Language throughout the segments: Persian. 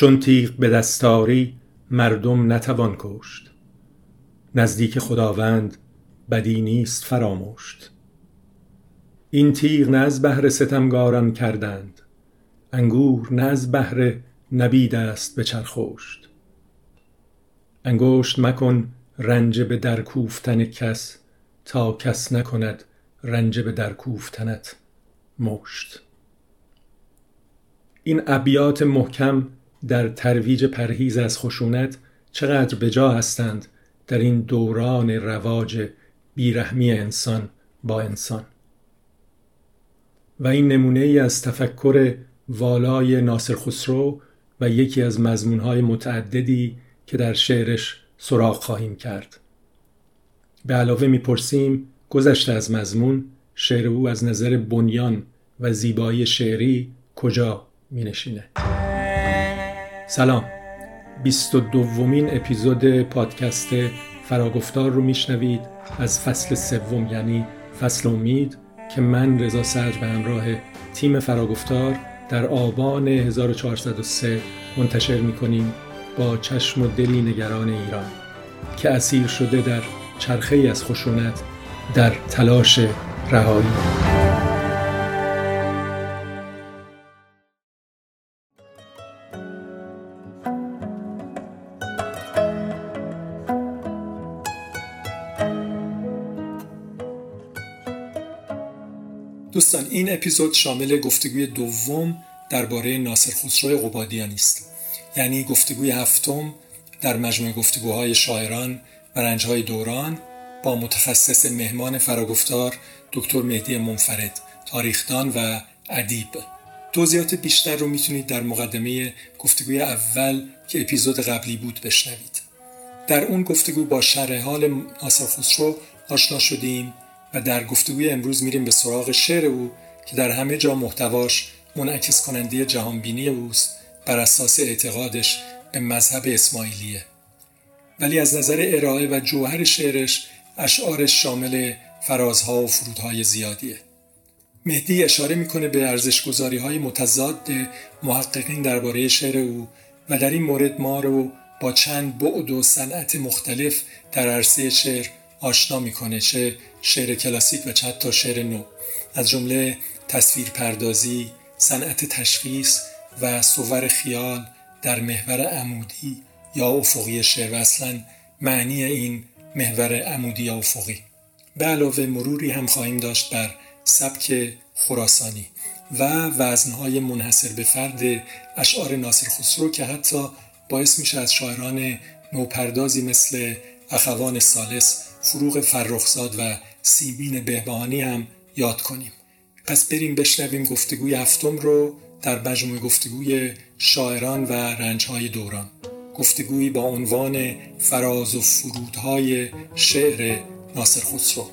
چون تیغ به دستاری مردم نتوان کشت. نزدیک خداوند بدی نیست فراموشت. این تیغ نه از بهر ستمگاران کردند، انگور نه از بهر نبید است به چرخوشت. انگشت مکن رنج به در کوفتن کس، تا کس نکند رنج به در کوفتنت مشت. این ابیات محکم در ترویج پرهیز از خشونت چقدر بجا هستند در این دوران رواج بیرحمی انسان با انسان. و این نمونه ای از تفکر والای ناصر خسرو و یکی از مضمونهای متعددی که در شعرش سراغ خواهیم کرد. به علاوه میپرسیم گذشته از مضمون، شعر او از نظر بنیان و زیبایی شعری کجا مینشینه؟ سلام، 22مین اپیزود پادکست فراگفتار رو میشنوید از فصل سوم، یعنی فصل امید، که من رضا سرج به همراه تیم فراگفتار در آبان 1403 منتشر میکنیم با چشم و دلی نگران ایران که اسیر شده در چرخه‌ای از خشونت در تلاش رهایی. دوستان، این اپیزود شامل گفتگوی دوم درباره ناصر خسرو قبادیانی است، یعنی گفتگوی هفتم در مجموعه گفتگوهای شاعران و رنجهای دوران با متخصص مهمان فراگفتار دکتر مهدی منفرد، تاریخدان و ادیب. توضیحات بیشتر رو میتونید در مقدمه گفتگوی اول که اپیزود قبلی بود بشنوید. در اون گفتگو با شرح حال ناصر خسرو آشنا شدیم و در گفتگوی امروز میریم به سراغ شعر او که در همه جا محتواش منعکس کننده جهانبینی اوست بر اساس اعتقادش به مذهب اسماعیلیه. ولی از نظر ارائه و جوهر شعرش، اشعارش شامل فرازها و فرودهای زیادیه. مهدی اشاره میکنه به ارزش‌گذاری‌های متضاد محققین درباره شعر او و در این مورد ما رو با چند بعد و صنعت مختلف در عرصه شعر آشنا میکنه، چه شعر کلاسیک و چه حتی شعر نو، از جمله تصویر پردازی، صنعت تشخیص و صور خیال در محور عمودی یا افقی شعر و اصلاً معنی این محور عمودی یا افقی. به علاوه مروری هم خواهیم داشت بر سبک خراسانی و وزنهای منحصر به فرد اشعار ناصر خسرو که حتی باعث میشه از شاعران نوپردازی مثل اخوان ثالث، فروغ فرخزاد و سیمین بهبهانی هم یاد کنیم. پس بریم بشنویم گفتگوی هفتم رو در مجموعه گفتگوی شاعران و رنجهای دوران، گفتگویی با عنوان فراز و فرودهای شعر ناصر خسرو.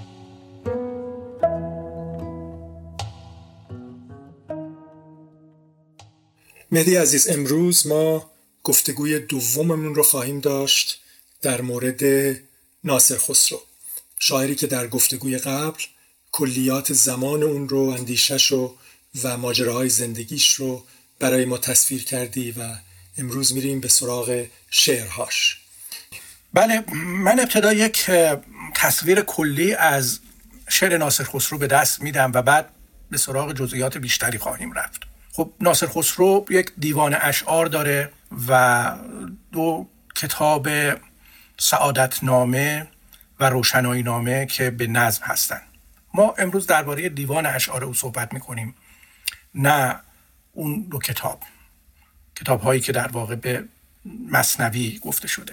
مهدی عزیز، امروز ما گفتگوی دوممون رو خواهیم داشت در مورد ناصر خسرو، شاعری که در گفتگوی قبل کلیات زمان اون رو، اندیشش رو و ماجراهای زندگیش رو برای ما تصویر کردی و امروز میریم به سراغ شعرهاش. بله، من ابتدا یک تصویر کلی از شعر ناصر خسرو به دست میدم و بعد به سراغ جزئیات بیشتری خواهیم رفت. خب ناصر خسرو یک دیوان اشعار داره و 2 کتاب سعادتنامه و روشنایی نامه که به نظم هستن. ما امروز درباره دیوان اشعار او صحبت میکنیم، نه اون 2 کتاب هایی که در واقع به مثنوی گفته شده.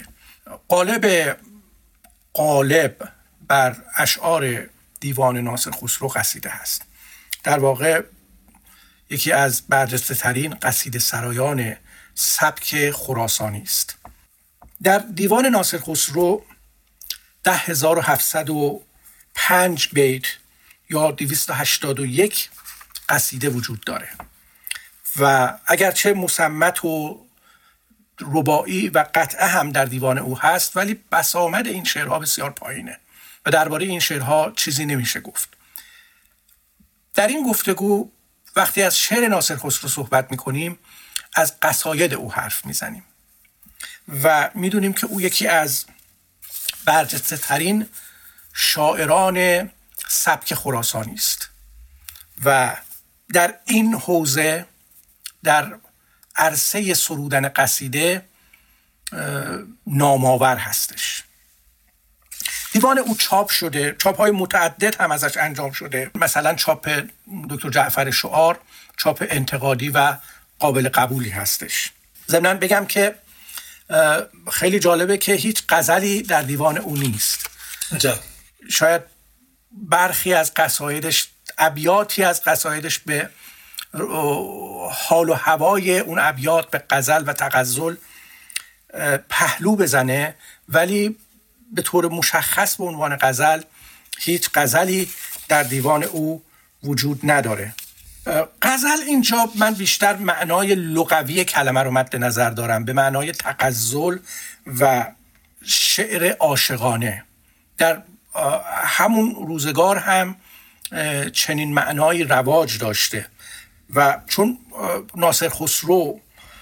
قالب بر اشعار دیوان ناصر خسرو قصیده هست. در واقع یکی از برجسته ترین قصیده سرایان سبک خراسانی است. در دیوان ناصر خسرو 10705 بیت یا 281 قصیده وجود داره و اگرچه مصمت و رباعی و قطعه هم در دیوان او هست، ولی بسامد این شعرها بسیار پایینه و درباره این شعرها چیزی نمیشه گفت. در این گفتگو وقتی از شعر ناصر خسرو صحبت میکنیم از قصاید او حرف میزنیم و میدونیم که او یکی از برجسته ترین شاعران سبک خراسانی است و در این حوزه، در عرصه سرودن قصیده، نامآور هستش. دیوان او چاپ شده، چاپ‌های متعدد هم ازش انجام شده، مثلا چاپ دکتر جعفر شعار چاپ انتقادی و قابل قبولی هستش. ضمناً بگم که خیلی جالبه که هیچ غزلی در دیوان او نیست. عجب. شاید برخی از قصایدش، ابیاتی از قصایدش به حال و هوای اون ابیات، به غزل و تغزل پهلو بزنه، ولی به طور مشخص به عنوان غزل هیچ غزلی در دیوان او وجود نداره. غزل اینجا من بیشتر معنای لغوی کلمه رو مد نظر دارم، به معنای تغزل و شعر عاشقانه. در همون روزگار هم چنین معنای رواج داشته و چون ناصر خسرو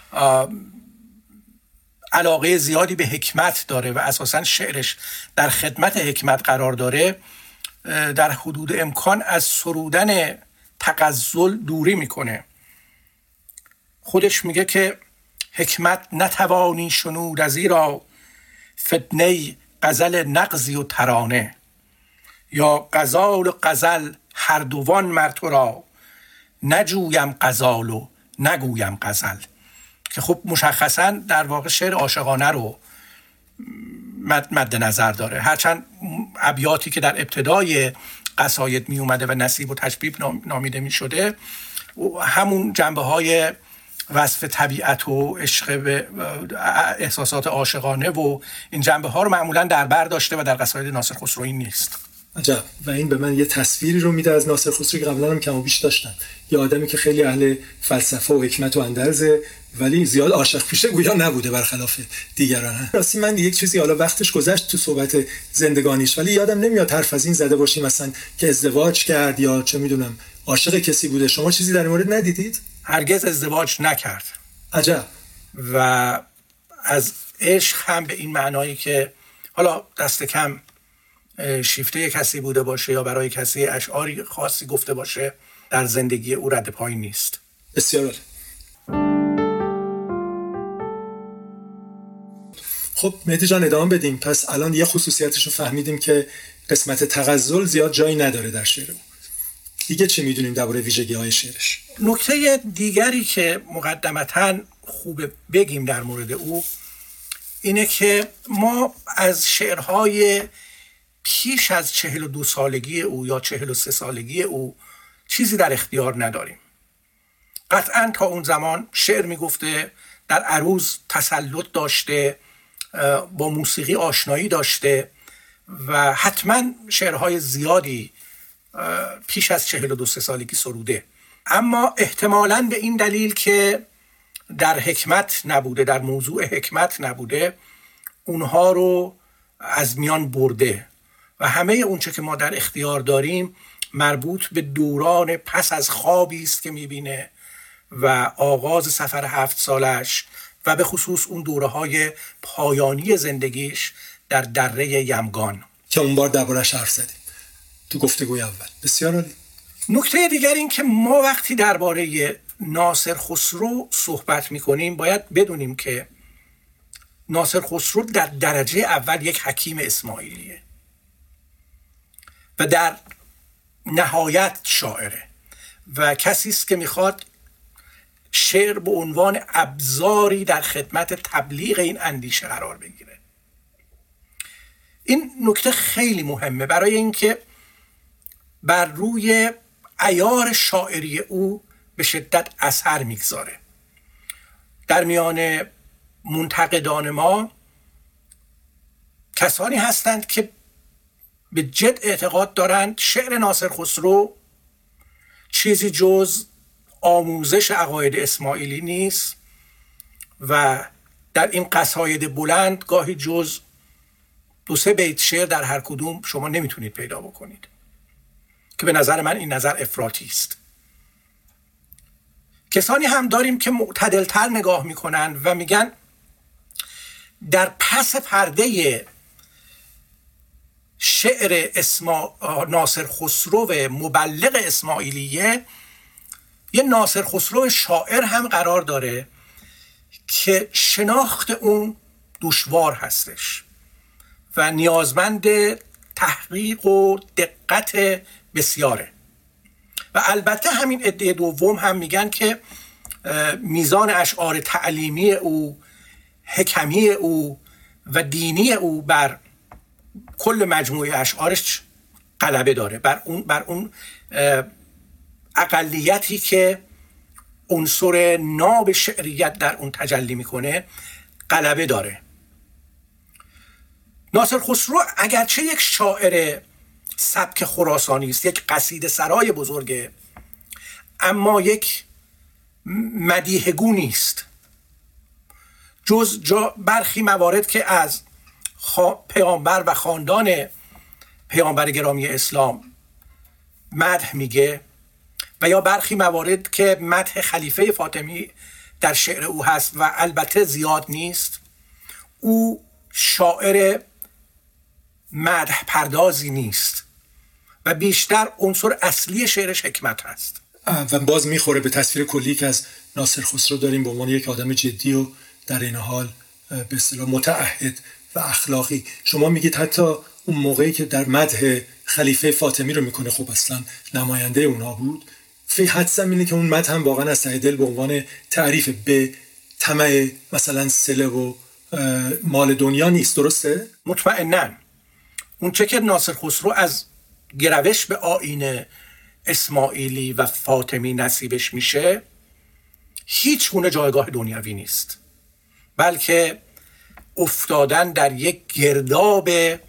علاقه زیادی به حکمت داره و اساساً شعرش در خدمت حکمت قرار داره، در حدود امکان از سرودن تغزل دوری میکنه. خودش میگه که حکمت نتوانی شنود از ایرا، فتنه غزل نغزی و ترانه، یا غزال و غزل هر دوان مر تو را، نجویم غزال و نگویم غزل. که خب مشخصاً در واقع شعر عاشقانه رو مد نظر داره، هرچند ابیاتی که در ابتدای قصاید می اومده و نصیب و تشبیب نامیده می شده همون جنبه های وصف طبیعت و عشق به احساسات عاشقانه و این جنبه ها رو معمولاً در بر داشته و در قصاید ناصر خسروی نیست. عجب. و این به من یه تصویری رو میده از ناصر خسروی که قبلا هم کم و بیش داشتم، یه آدمی که خیلی اهل فلسفه و حکمت و اندرزه ولی زیاد عاشق پیشه گویا نبوده برخلاف دیگران. راستی من یک چیزی حالا وقتش گذشت تو صحبت زندگانیش، ولی یادم نمیاد حرف از این زده باشیم مثلا که ازدواج کرد یا چه میدونم عاشق کسی بوده. شما چیزی در این مورد ندیدید؟ هرگز ازدواج نکرد. عجب. و از عشق هم به این معنایی که حالا دست کم شیفته کسی بوده باشه یا برای کسی اشعاری خاصی گفته باشه در زندگی او رد پایین نیست. بسیار عالی. خب مهدی جان ادامه بدیم. پس الان یه خصوصیتش رو فهمیدیم که قسمت تغزل زیاد جایی نداره در شعر او. دیگه چی میدونیم درباره ویژگی‌های شعرش؟ نکته دیگری که مقدمتاً خوبه بگیم در مورد او اینه که ما از شعرهای پیش از 42 سالگی او یا 43 سالگی او چیزی در اختیار نداریم. قطعاً تا اون زمان شعر میگفته، در عروض تسلط داشته، با موسیقی آشنایی داشته و حتما شعرهای زیادی پیش از 42 سالگی سروده، اما احتمالاً به این دلیل که در حکمت نبوده، در موضوع حکمت نبوده، اونها رو از میان برده و همه اونچه که ما در اختیار داریم مربوط به دوران پس از خوابی است که میبینه و آغاز سفر 7 سالش و به خصوص اون دوره‌های پایانی زندگیش در دره یمگان که اون بار درباره‌اش حرف زدیم تو گفتگوی اول. بسیار عالی. نکته دیگر این که ما وقتی درباره ناصر خسرو صحبت میکنیم باید بدونیم که ناصر خسرو در درجه اول یک حکیم اسماعیلیه و در نهایت شاعره و کسی است که میخواد شعر به عنوان ابزاری در خدمت تبلیغ این اندیشه قرار بگیره. این نکته خیلی مهمه برای اینکه بر روی عیار شاعری او به شدت اثر میگذاره. در میان منتقدان ما کسانی هستند که به جد اعتقاد دارند شعر ناصر خسرو چیزی جز آموزش عقاید اسماعیلی نیست و در این قصاید بلند گاهی جز 2-3 بیت شعر در هر کدوم شما نمیتونید پیدا بکنید که به نظر من این نظر افراطی است. کسانی هم داریم که معتدلتر نگاه میکنن و میگن در پس پرده شعر ناصر خسرو مبلغ اسماعیلیه یه ناصر خسرو شاعر هم قرار داره که شناخت اون دشوار هستش و نیازمند تحقیق و دقت بسیاره. و البته همین عده دوم هم میگن که میزان اشعار تعلیمی او، حکمی او و دینی او بر کل مجموعه اشعارش غلبه داره، بر اون اقلیتی که عنصر ناب شعریت در اون تجلی میکنه غلبه داره. ناصر خسرو اگرچه یک شاعر سبک خراسانی است، یک قصیده سرای بزرگه، اما یک مدیحگو نیست. جز برخی موارد که از پیامبر و خاندان پیامبر گرامی اسلام مدح میگه و یا برخی موارد که مدح خلیفه فاطمی در شعر او هست و البته زیاد نیست، او شاعر مدح پردازی نیست و بیشتر عنصر اصلی شعرش حکمت هست. و باز میخوره به تصویر کلی که از ناصر خسرو داریم به عنوان یک آدم جدی و در این حال به اصطلاح متعهد و اخلاقی. شما میگید حتی اون موقعی که در مدح خلیفه فاطمی رو میکنه، خب اصلا نماینده اونا بود، حدسم اینه که اون مدح هم واقعا از ته دل به عنوان تعریف به طمع مثلا سله و مال دنیا نیست. درسته؟ مطمئناً اون چه که ناصر خسرو از گروش به آیین اسماعیلی و فاطمی نصیبش میشه هیچ گونه جایگاه دنیوی نیست، بلکه افتادن در یک گرداب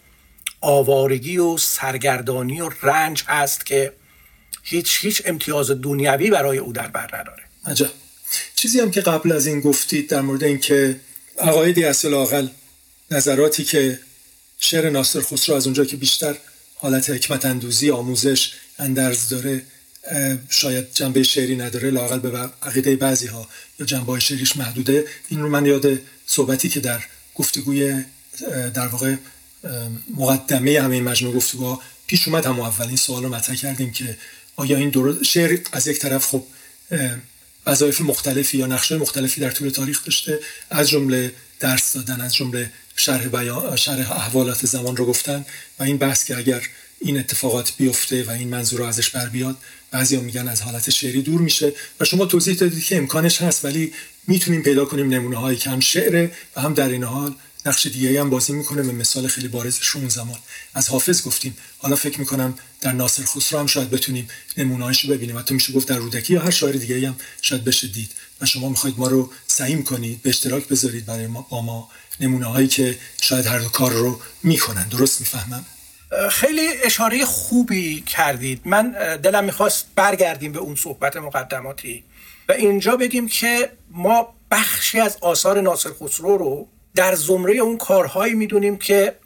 آوارگی و سرگردانی و رنج هست که هیچ امتیاز دنیوی برای او در بر نداره. عجب. چیزی هم که قبل از این گفتید در مورد این که عقایدی اصل اقل نظراتی که شعر ناصر خسرو از اونجا که بیشتر حالت حکمت اندوزی، آموزش، اندرز داره، شاید جنبه شعری نداره، لااقل به عقیده بعضی ها یا جنبه شعریش محدوده. این رو من یاد صحبتی که در گفتگوی در واقع مقدمه همه مجموعه گفتگوها پیش اومد، هم اولین سوال رو مطرح کردیم که آیا این شعر از یک طرف خب وظایف مختلفی یا نقشه مختلفی در طول تاریخ داشته، از جمله درس دادن، از جمله شرح احوالات زمان رو گفتن و این بحث که اگر این اتفاقات بیفته و این منظور رو ازش بر بیاد، بعضیا میگن از حالت شعری دور میشه و شما توضیح دادید که امکانش هست، ولی میتونیم پیدا کنیم نمونه هایی که هم شعر و هم در این حال نقش دیگه‌ای هم بازی میکنه. به مثال خیلی بارزش رو اون زمان از حافظ گفتیم، حالا فکر میکنم در ناصر خسرو هم شاید بتونیم نمونه‌هاشو ببینیم، حتی میشه گفت در رودکی یا هر شاعر دیگه‌ای هم شاید بشه دید و شما میخواید ما رو سعیم کنید، به اشتراک بذارید برای ما نمونه هایی که شاید هر دو کار رو میکنن. درست میفهمم؟ خیلی اشاره خوبی کردید. من دلم میخواست برگردیم به اون صحبت مقدماتی و اینجا بگیم که ما بخشی از آثار ناصر خسرو رو در زمره اون کارهایی میدونیم که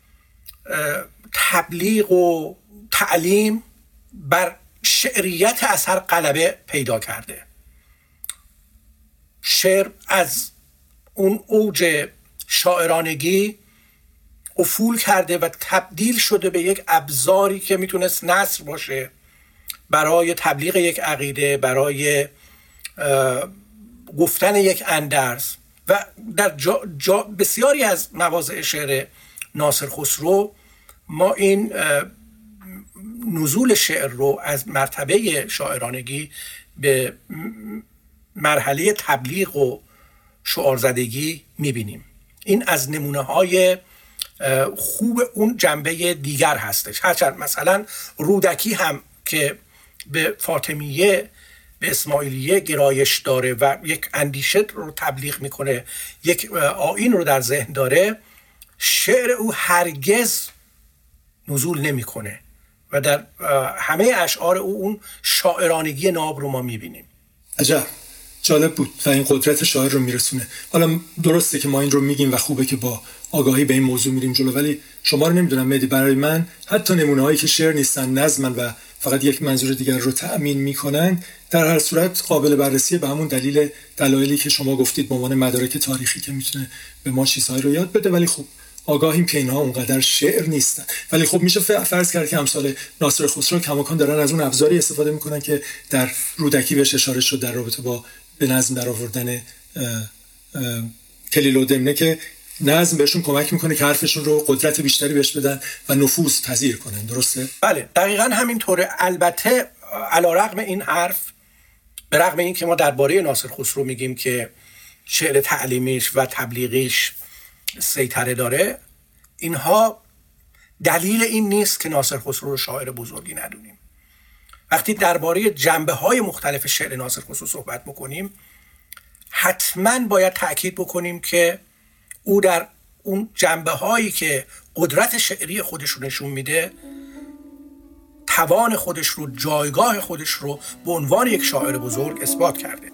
تبلیغ و تعلیم بر شعریت اثر غلبه پیدا کرده. شعر از اون اوج شاعرانگی افول کرده و تبدیل شده به یک ابزاری که میتونست نثر باشه برای تبلیغ یک عقیده، برای گفتن یک اندرز و در بسیاری از مواضع شعر ناصر خسرو ما این نزول شعر رو از مرتبه شاعرانگی به مرحله تبلیغ و شعارزدگی میبینیم. این از نمونه‌های خوب اون جنبه دیگر هستش. هرچند مثلا رودکی هم که به فاطمیه، به اسماعیلیه گرایش داره و یک اندیشه رو تبلیغ میکنه، یک آیین رو در ذهن داره، شعر او هرگز نزول نمیکنه و در همه اشعار او اون شاعرانگی ناب رو ما میبینیم. عجب، جالب بود و این قدرت شاعر رو میرسونه. حالا درسته که ما این رو میگیم و خوبه که با آگاهی به این موضوع میریم جلو، ولی شما رو نمیدونم مهدی، برای من حتی نمونه هایی که شعر نیستن، نظمن و فقط یک منظور دیگر رو تأمین میکنن، در هر صورت قابل بررسیه به همون دلایلی که شما گفتید به عنوان مدارک تاریخی که میتونه به ما چیزهایی رو یاد بده. ولی خب آگاهیم که اینها اونقدر شعر نیستن. ولی خب میشه فرض کرد که امثال ناصر خسرو کماکان دارن از اون ابزاری استفاده میکنن که در رودکی بهش اشاره شد در رابطه با به نظم در آوردن کلیل و دمنه، که نظم بهشون کمک میکنه که حرفشون رو قدرت بیشتری بهش بدن و نفوذ پذیر کنن. درسته؟ بله دقیقاً همینطوره. البته علیرغم این حرف، به رغم این که ما درباره ناصر خسرو میگیم که شعر تعلیمیش و تبلیغیش سیطره داره، اینها دلیل این نیست که ناصر خسرو رو شاعر بزرگی ندونیم. وقتی درباره جنبه‌های مختلف شعر ناصر خسرو صحبت بکنیم، حتما باید تأکید بکنیم که او در اون جنبه‌هایی که قدرت شعری خودش رو نشون میده، توان خودش رو، جایگاه خودش رو به عنوان یک شاعر بزرگ اثبات کرده.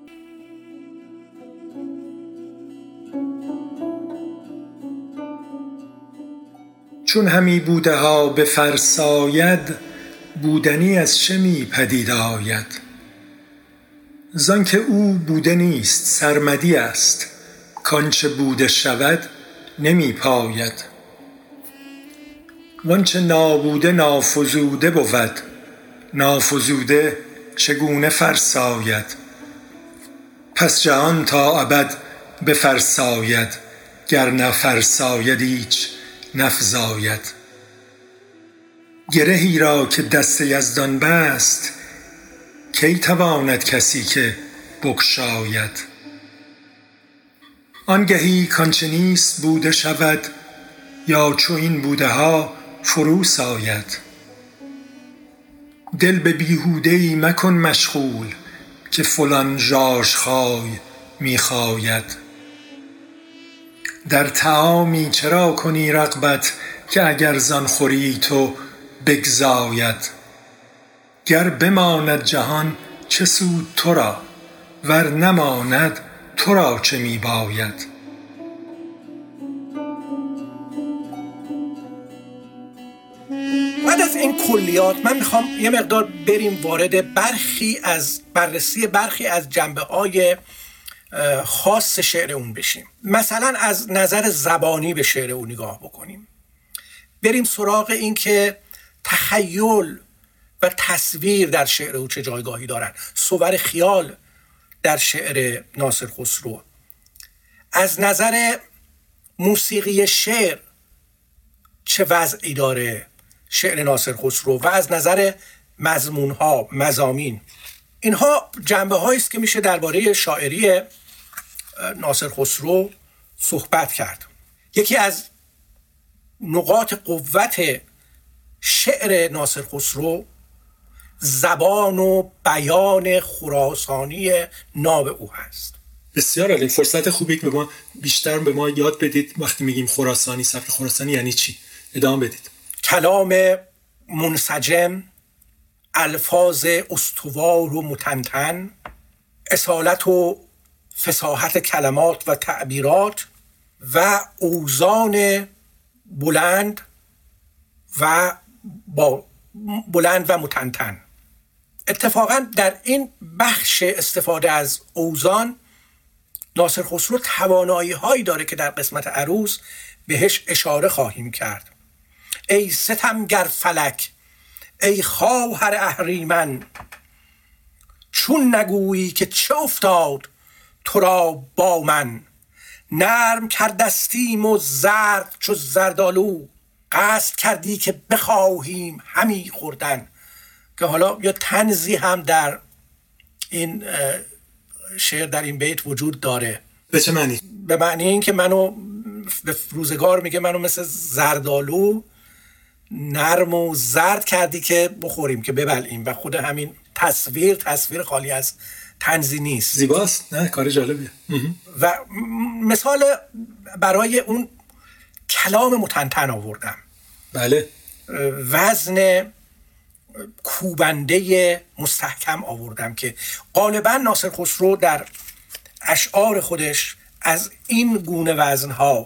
چون همی بوده ها به فرساید، بودنی از چه می پدید آید. زان که او بوده نیست سرمدی است، کانچه بوده شود نمی پاید. وانچه نابوده نافزوده بود، نافزوده چگونه فرساید. پس جهان تا ابد بفرساید، گر نفرساید ایچ نفزاید. گرهی را که دست یزدان بست، کی تواند کسی که بگشاید. آنگهی کانچه نیست بوده شود، یا چو این بوده ها فرو ساید. دل به بیهوده‌ای مکن مشغول، که فلان ژاژخای می خاید. در طعامی چرا کنی رغبت، که اگر زان خوری تو بگزاید. گر بماند جهان چه سود تو را، ور نماند تو را چه می باید. بعد از این کلیات من میخوام یه مقدار بریم وارد بررسی برخی از جنبه‌های خاص شعر اون بشیم. مثلا از نظر زبانی به شعر اون نگاه بکنیم، بریم سراغ این که تخیل و تصویر در شعر او چه جایگاهی دارن، صور خیال در شعر ناصر خسرو. از نظر موسیقی شعر چه وضعی داره شعر ناصر خسرو، و از نظر مضمون‌ها، مضامین. اینها جنبه‌هایی است که میشه درباره شاعری ناصر خسرو صحبت کرد. یکی از نقاط قوت شعر ناصر خسرو زبان و بیان خراسانی ناب او هست. بسیار عالی. فرصت خوبی که بیشتر به ما یاد بدید وقتی میگیم خراسانی، سبک خراسانی یعنی چی؟ ادامه بدید. کلام منسجم، الفاظ استوار و متنتن، اصالت و فصاحت کلمات و تعبیرات و اوزان بلند و متنتن. اتفاقا در این بخش استفاده از اوزان ناصر خسرو توانایی هایی داره که در قسمت عروض بهش اشاره خواهیم کرد. ای ستمگر فلک، ای خواهر اهریمن، چون نگویی که چه افتاد تو را با من. نرم کردستیم و زرد چو زردالو، قصد کردی که بخواهیم همی خوردن. که حالا یا طنزی هم در این شعر، در این بیت وجود داره. به چه معنی؟ به معنی این که منو به روزگار میگه منو مثل زردالو نرم و زرد کردی که بخوریم، که ببلعیم. و خود همین تصویر خالی از طنزی نیست. زیباست. نه کار جالبیه. و مثال برای اون کلام متنتن آوردم. بله. وزن کوبنده مستحکم آوردم که غالبا ناصر خسرو در اشعار خودش از این گونه وزنها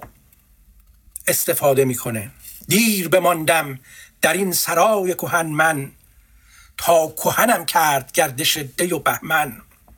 استفاده میکنه. دیر بماندم در این سرای کهن من، تا کهنم کرد گردش دی و بهمن.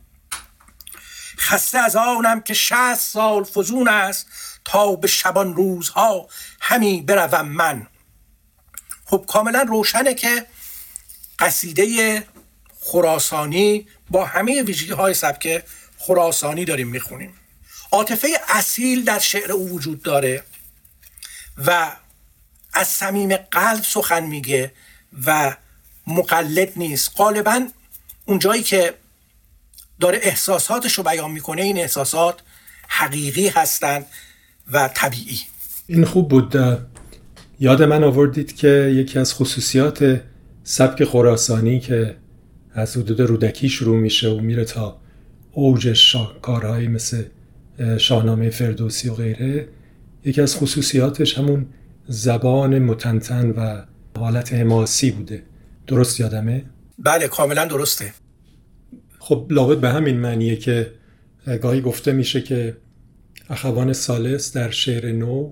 خسته از آنم که 60 سال فزون است، تا به شبان روزها همی بروم من. خب کاملا روشنه که قصیده خراسانی با همه ویژگی‌های سبک خراسانی داریم میخونیم. عاطفه اصیل در شعر او وجود داره و از صمیم قلب سخن میگه و مقلد نیست. غالبا اون جایی که داره احساساتش رو بیان میکنه این احساسات حقیقی هستند و طبیعی. این خوب بود. یاد من آوردید که یکی از خصوصیات سبک خراسانی که از حدود رودکی شروع میشه و میره تا اوج شاهکارهایی مثل شاهنامه فردوسی و غیره، یکی از خصوصیاتش همون زبان متنتن و حالت حماسی بوده. درست یادمه؟ بله کاملا درسته. خب لابد به همین معنیه که گاهی گفته میشه که اخوان ثالث در شعر نو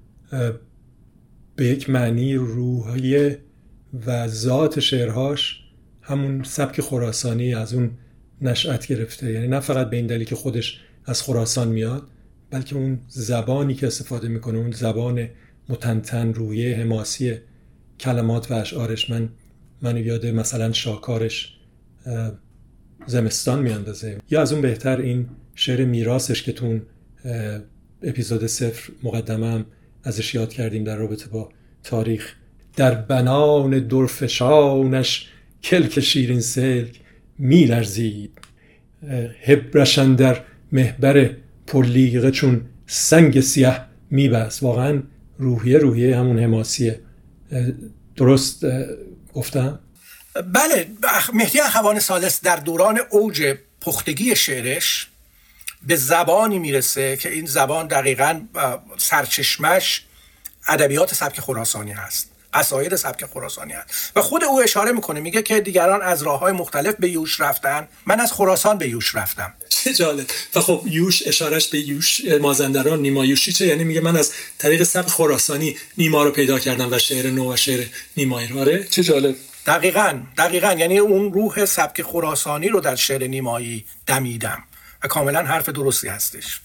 به یک معنی روحیه و ذات شعرهاش همون سبک خراسانی از اون نشأت گرفته. یعنی نه فقط به این دلیل که خودش از خراسان میاد، بلکه اون زبانی که استفاده میکنه، اون زبان متنتن، روحیه حماسی کلمات و اشعارش من یاد مثلا شاکارش زمستان میاندازه، یا از اون بهتر این شعر میراثش که تو اپیزود 0 مقدمه هم ازش یاد کردیم در رابطه با تاریخ. در بنان درفشانش کلک شیرین سلک میلرزید، هبرشن در محبر پرلیغه چون سنگ سیاه میبست. واقعا روحیه همون حماسیه. درست گفتم؟ بله. مهدی اخوان ثالث در دوران اوج پختگی شعرش به زبانی میرسه که این زبان دقیقاً سرچشمش ادبیات سبک خراسانی هست، قصاید سبک خراسانی هست. و خود او اشاره میکنه، میگه که دیگران از راههای مختلف به یوش رفتن، من از خراسان به یوش رفتم. چه جالب. و خب یوش اشارش به یوش مازندران، نیما یوشیچه، یعنی میگه من از طریق سبک خراسانی نیما رو پیدا کردم و شعر نو و شعر نیمایی رو. آره چه جالب. دقیقاً یعنی اون روح سبک خراسانی رو در شعر نیمایی دمیدم و کاملا حرف درستی هستش.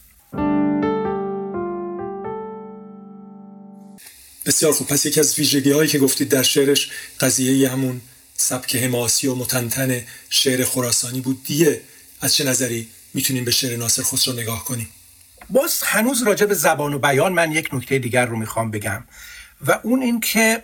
بسیار خوب. پس یکی از ویژگی‌هایی که گفتید در شعرش قضیه همون سبک حماسی و متنتن شعر خراسانی بود. دیگه از چه نظری میتونیم به شعر ناصر خسرو نگاه کنیم؟ باز هنوز راجع به زبان و بیان من یک نکته دیگر رو میخوام بگم و اون این که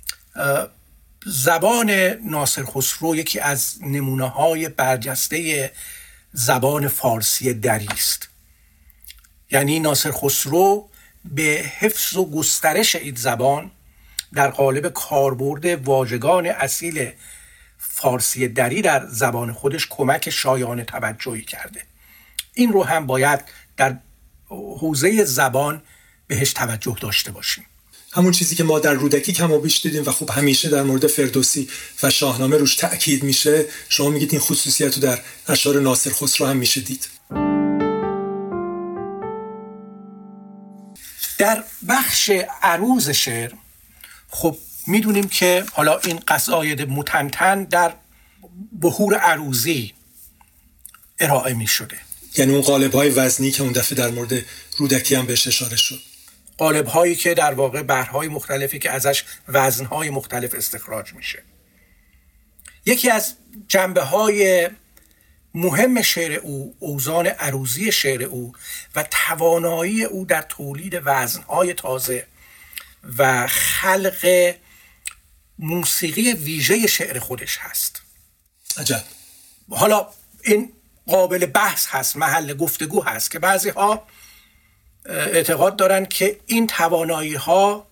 زبان ناصر خسرو یکی از نمونه‌های برجسته زبان فارسی دری است. یعنی ناصر خسرو به حفظ و گسترش این زبان در قالب کاربرد واژگان اصیل فارسی دری در زبان خودش کمک شایان توجهی کرده. این رو هم باید در حوزه زبان بهش توجه داشته باشیم. همون چیزی که ما در رودکی کم و بیش دیدیم و خب همیشه در مورد فردوسی و شاهنامه روش تأکید میشه، شما میگید این خصوصیت رو در اشعار ناصر خسرو هم میشه دید. در بخش عروض شعر خب میدونیم که حالا این قصاید متنتن در بحور عروضی ارائه میشده، یعنی اون قالب‌های وزنی که اون دفعه در مورد رودکی هم بهش اشاره شد، قالب‌هایی که در واقع بحرهای مختلفی که ازش وزنهای مختلف استخراج میشه. یکی از جنبه‌های مهم شعر او اوزان عروضی شعر او و توانایی او در تولید وزنهای تازه و خلق موسیقی ویژه شعر خودش هست. عجب. حالا این قابل بحث هست، محل گفتگو هست که بعضی ها اعتقاد دارن که این توانایی ها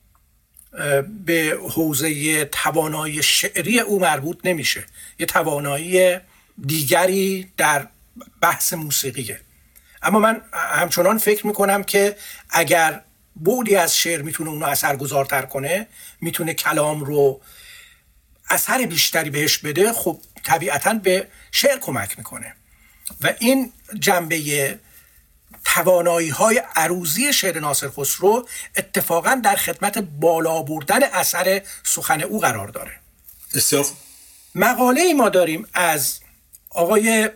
به حوزه توانایی شعری او مربوط نمیشه، یه توانایی دیگری در بحث موسیقیه. اما من همچنان فکر میکنم که اگر بعدی از شعر میتونه اونو اثرگذارتر کنه، میتونه کلام رو اثر بیشتری بهش بده، خب طبیعتاً به شعر کمک میکنه و این جنبه توانایی‌های عروضی شعر ناصر خسرو اتفاقاً در خدمت بالا بردن اثر سخن او قرار داره. بسیار. مقاله ما داریم از آقای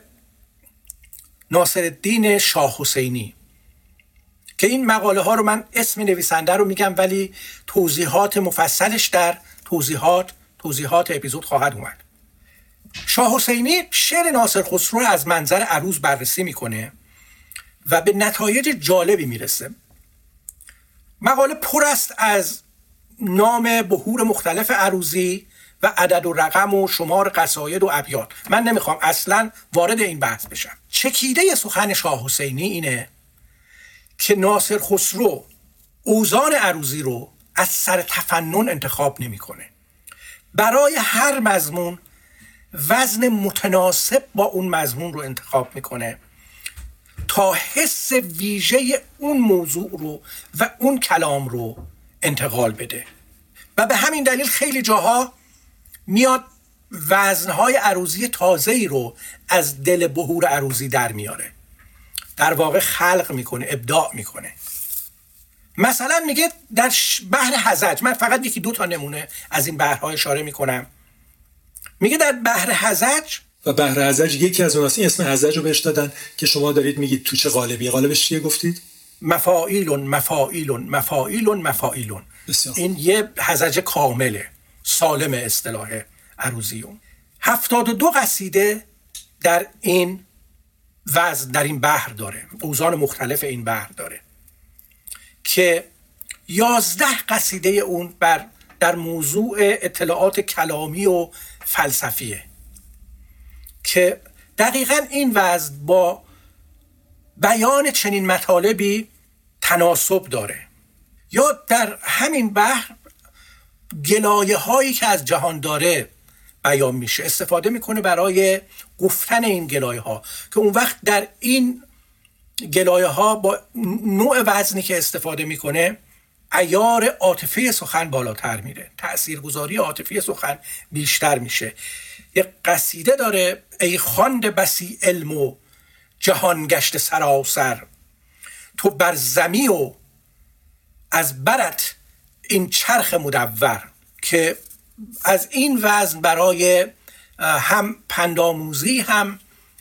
ناصرالدین شاه حسینی که این مقاله ها رو من اسم نویسنده رو میگم ولی توضیحات مفصلش در توضیحات اپیزود خواهد اومد. شاه حسینی شعر ناصر خسرو رو از منظر عروض بررسی میکنه و به نتایج جالبی میرسه. مقاله پر است از نام بحور مختلف عروضی و عدد و رقم و شمار قصاید و ابیات. من نمیخوام اصلا وارد این بحث بشم. چکیده سخن شاه حسینی اینه که ناصر خسرو اوزان عروضی رو از سر تفنن انتخاب نمیکنه. برای هر مضمون وزن متناسب با اون مضمون رو انتخاب میکنه تا حس ویژه اون موضوع رو و اون کلام رو انتقال بده و به همین دلیل خیلی جاها میاد وزنهای عروضی تازه‌ای رو از دل بحور عروضی در میاره، در واقع خلق میکنه، ابداع میکنه. مثلا میگه در بحر هزج، من فقط یکی دو تا نمونه از این بحرها اشاره میکنم. میگه در بحر هزج، و بحر هزج یکی از اوناست، این اسم هزج رو بهش دادن که شما دارید میگید تو چه قالبی؟ قالبش چیه گفتید؟ مفاعیلون مفاعیلون مفاعیلون مفاعیلون. این یه هزج کامله، سالم اصطلاح عروضیون. 72 قصیده در این وزن، در این بحر داره، اوزان مختلف این بحر داره که 11 قصیده اون در موضوع اطلاعات کلامی و فلسفیه که دقیقاً این وزن با بیان چنین مطالبی تناسب داره. یا در همین بحر گلایه هایی که از جهان داره بیان میشه، استفاده میکنه برای گفتن این گلایه ها که اون وقت در این گلایه ها با نوع وزنی که استفاده میکنه عیار عاطفی سخن بالاتر میره، تأثیرگذاری عاطفی سخن بیشتر میشه. یک قصیده داره: ای خوانده بسی علم و جهان گشت سراسر، تو بر زمی و از برت این چرخ مدور، که از این وزن برای هم پندآموزی هم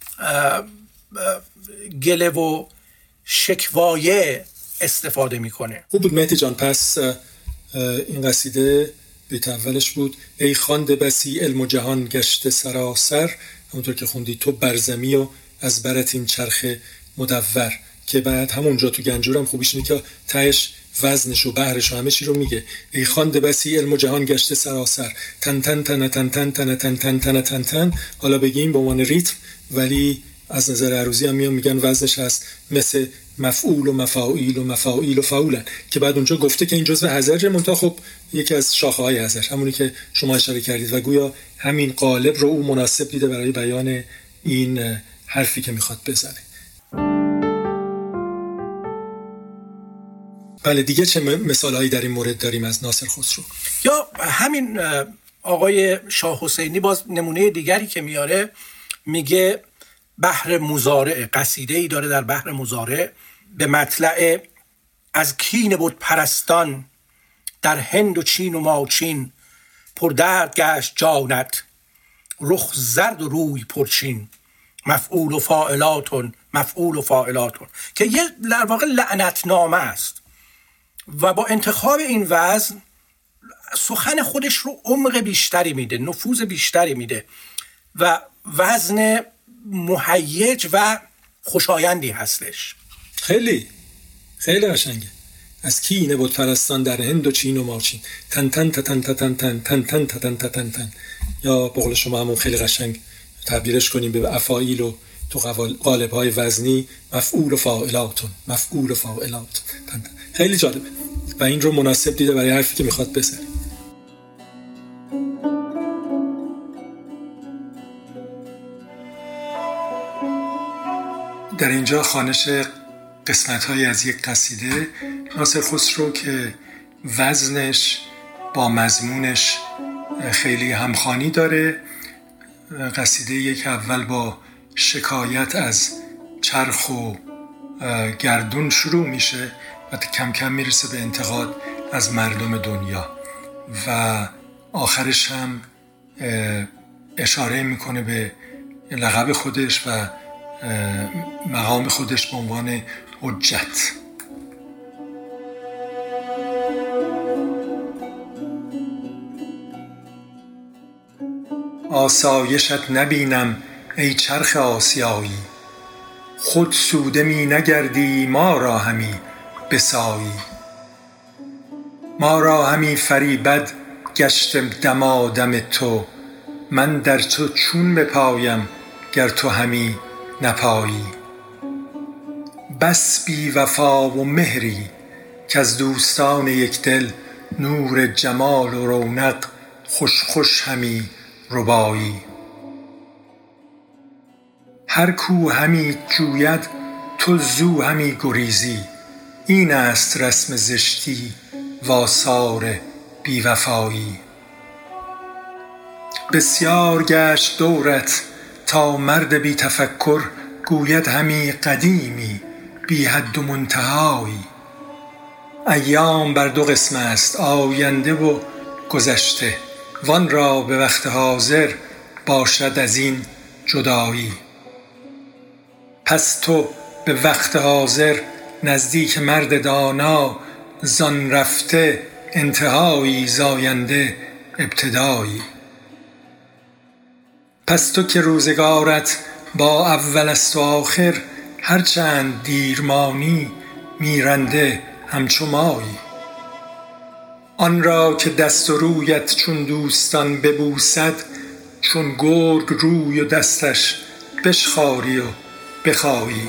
گله و شکوایه استفاده میکنه. خوب بود مهدی جان. پس این قصیده بیت اولش بود: ای خوانده بسی علم و جهان گشته سراسر، همونطور که خوندی تو برزمی و از برت این چرخ مدور، که بعد همونجا تو گنجورم خوبیش اینه که تهش وزنش و بحرش و همه چی رو میگه. ای خوانده بسی علم و جهان گشته سراسر، تن تن تن تن تن تن تن تن تن تن تن. حالا بگیم به عنوان ریتم، ولی از نظر عروضی هم میگن وزنش هست مثل مفعول و مفاعیل و مفاعیل و فاعولن، که بعد اونجا گفته که این جزء هزج منتها خب یکی از شاخه‌های هزج، همونی که شما اشاره کردید، و گویا همین قالب رو او مناسب دیده برای بیان این حرفی که میخواد بزنه. بله، دیگه چه مثالهایی در این مورد داریم از ناصر خسرو؟ یا همین آقای شاه حسینی باز نمونه دیگری که میاره، میگه بحر مزارع، قصیده‌ای داره در بحر مزارع به مطلع: از کین بود پرستان در هند و چین و ماچین، پر درد گشت جانت رخ زرد و روی پرچین، مفعول و فاعلاتون مفعول و فاعلاتون، که یه در واقع لعنتنامه است و با انتخاب این وزن سخن خودش رو عمق بیشتری میده، نفوذ بیشتری میده و وزن مهیج و خوشایندی هستش. خیلی خیلی قشنگه. از کینه بود پرستان در هند و چین و ماچین، تن تن تن تن تن تن تن تن تن تن تن. یا به قول شما همون خیلی قشنگ تعبیرش کنیم به افاعیل و تو قالب‌های وزنی، مفعول و فاعلاتون مفعول و فاعلات. خیلی جالبه و این رو مناسب دیده برای حرفی که میخواد بزنه. در اینجا خوانش قسمت‌هایی از یک قصیده ناصر خسرو که وزنش با مضمونش خیلی همخوانی داره. قصیده یک اول با شکایت از چرخ و گردون شروع میشه و کم کم میرسه به انتقاد از مردم دنیا و آخرش هم اشاره میکنه به لقب خودش و مقام خودش به عنوان حجت. آسایشت نبینم ای چرخ آسیایی، خود سوده می نگردی ما را همی بسایی. ما را همی فریبد گشت دمادم تو، من در تو چون بپایم گر تو همی نپایی. بس بی وفا و مهری کز دوستان یک دل، نور جمال و رونق خوش خوش همی ربایی. هر کو همی جوید تو زو همی گریزی، این است رسم زشتی و آثار بی وفایی. بسیار گشت دورت تا مرد بی تفکر، گوید همی قدیمی بی حد و منتهایی. ایام بر دو قسم است آینده و گذشته، وان را به وقت حاضر باشد از این جدایی. پس تو به وقت حاضر نزدیک مرد دانا، زان رفته انتهایی زاینده ابتدایی. پس تو که روزگارت با اول است و آخر، هرچند دیرمانی میرنده همچو مایی. آن را که دست و رویت چون دوستان ببوسد، چون گرگ روی و دستش بشخاری و بخایی.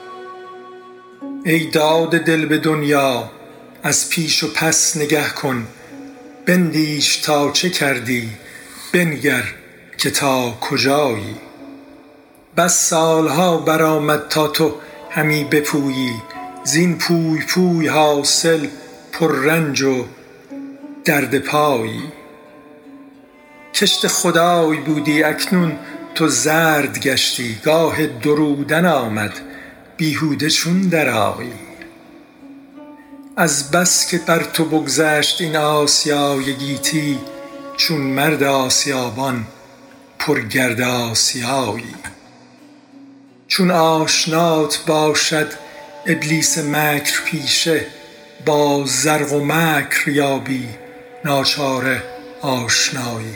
ای داده دل به دنیا از پیش و پس نگه کن، بندیش تا چه کردی بنگر که تا کجایی. بس سالها برآمد تا تو همی بپویی، زین پوی پوی حاصل پر رنج و درد پایی. کشت خدای بودی اکنون تو زرد گشتی، گاه درودن آمد بیهوده چون درآیی. از بس که بر تو بگذشت این آسیای گیتی، چون مرد آسیابان پرگرد آسیایی. چون آشنات باشد ابلیس مکر پیشه، با زرق و مکر یابی ناچاره آشنایی.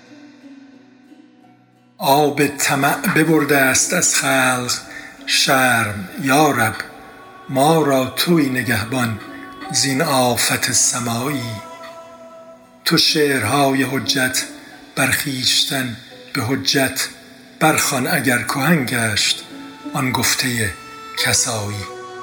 آب طمع ببرده است از خلق شرم، یا رب ما را توی نگهبان زین آفت سمایی. تو شعرهای حجت بر خویشتن به حجت برخوان، اگر کهن گشت آن گفته کسایی.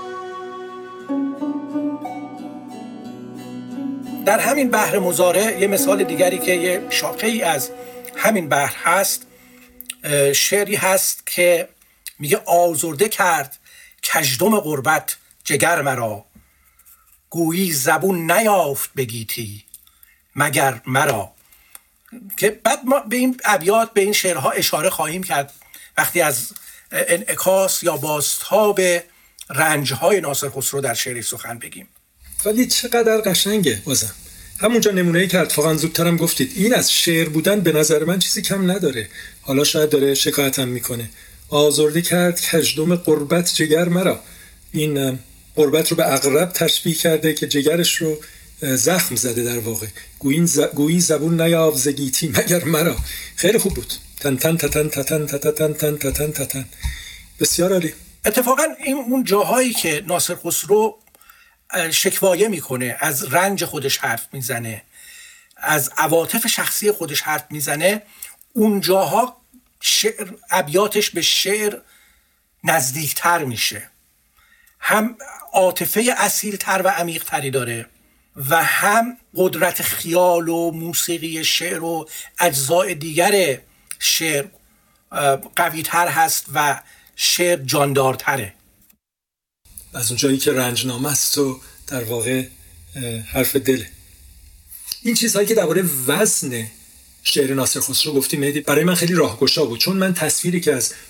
در همین بحر مضارع یه مثال دیگری که یه شاخه ای از همین بحر هست، شعری هست که میگه آزرده کرد کژدم غربت جگر مرا، گویی زبون نیافت به گیتی مگر مرا. که بعد ما به این ابیات به این شعرها اشاره خواهیم کرد وقتی از انعکاس یا بازتاب رنجهای ناصر خسرو در شعری سخن بگیم. ولی چقدر قشنگه. بازم همونجا نمونه‌ای که اتفاقا زودترم گفتید، این از شعر بودن به نظر من چیزی کم نداره. حالا شاید داره شکایتم میکنه. آزرده کرد کژدم غربت جگر مرا، این غربت رو به عقرب تشبیه کرده که جگرش رو زخم زده. در واقع گویی زبون نیافت ز گیتی مگر مرا. خیلی خوب بود. تن تن تن تن تن تن تن تن تن. بسیار عالی. اتفاقا این اون جاهایی که ناصر خسرو شکوایه میکنه، از رنج خودش حرف میزنه، از عواطف شخصی خودش حرف میزنه، اون جاها ابیاتش به شعر نزدیکتر میشه. هم عاطفه اصیلتر و عمیقتری داره و هم قدرت خیال و موسیقی شعر و اجزای دیگر شعر قویتر هست و شعر جاندارتره. از اونجایی که رنجنامه است و در واقع حرف دله. این چیزهایی که درباره وزن شعر ناصر خسرو گفتیم مهدی، برای من خیلی راهگشا بود، چون من تصویری که از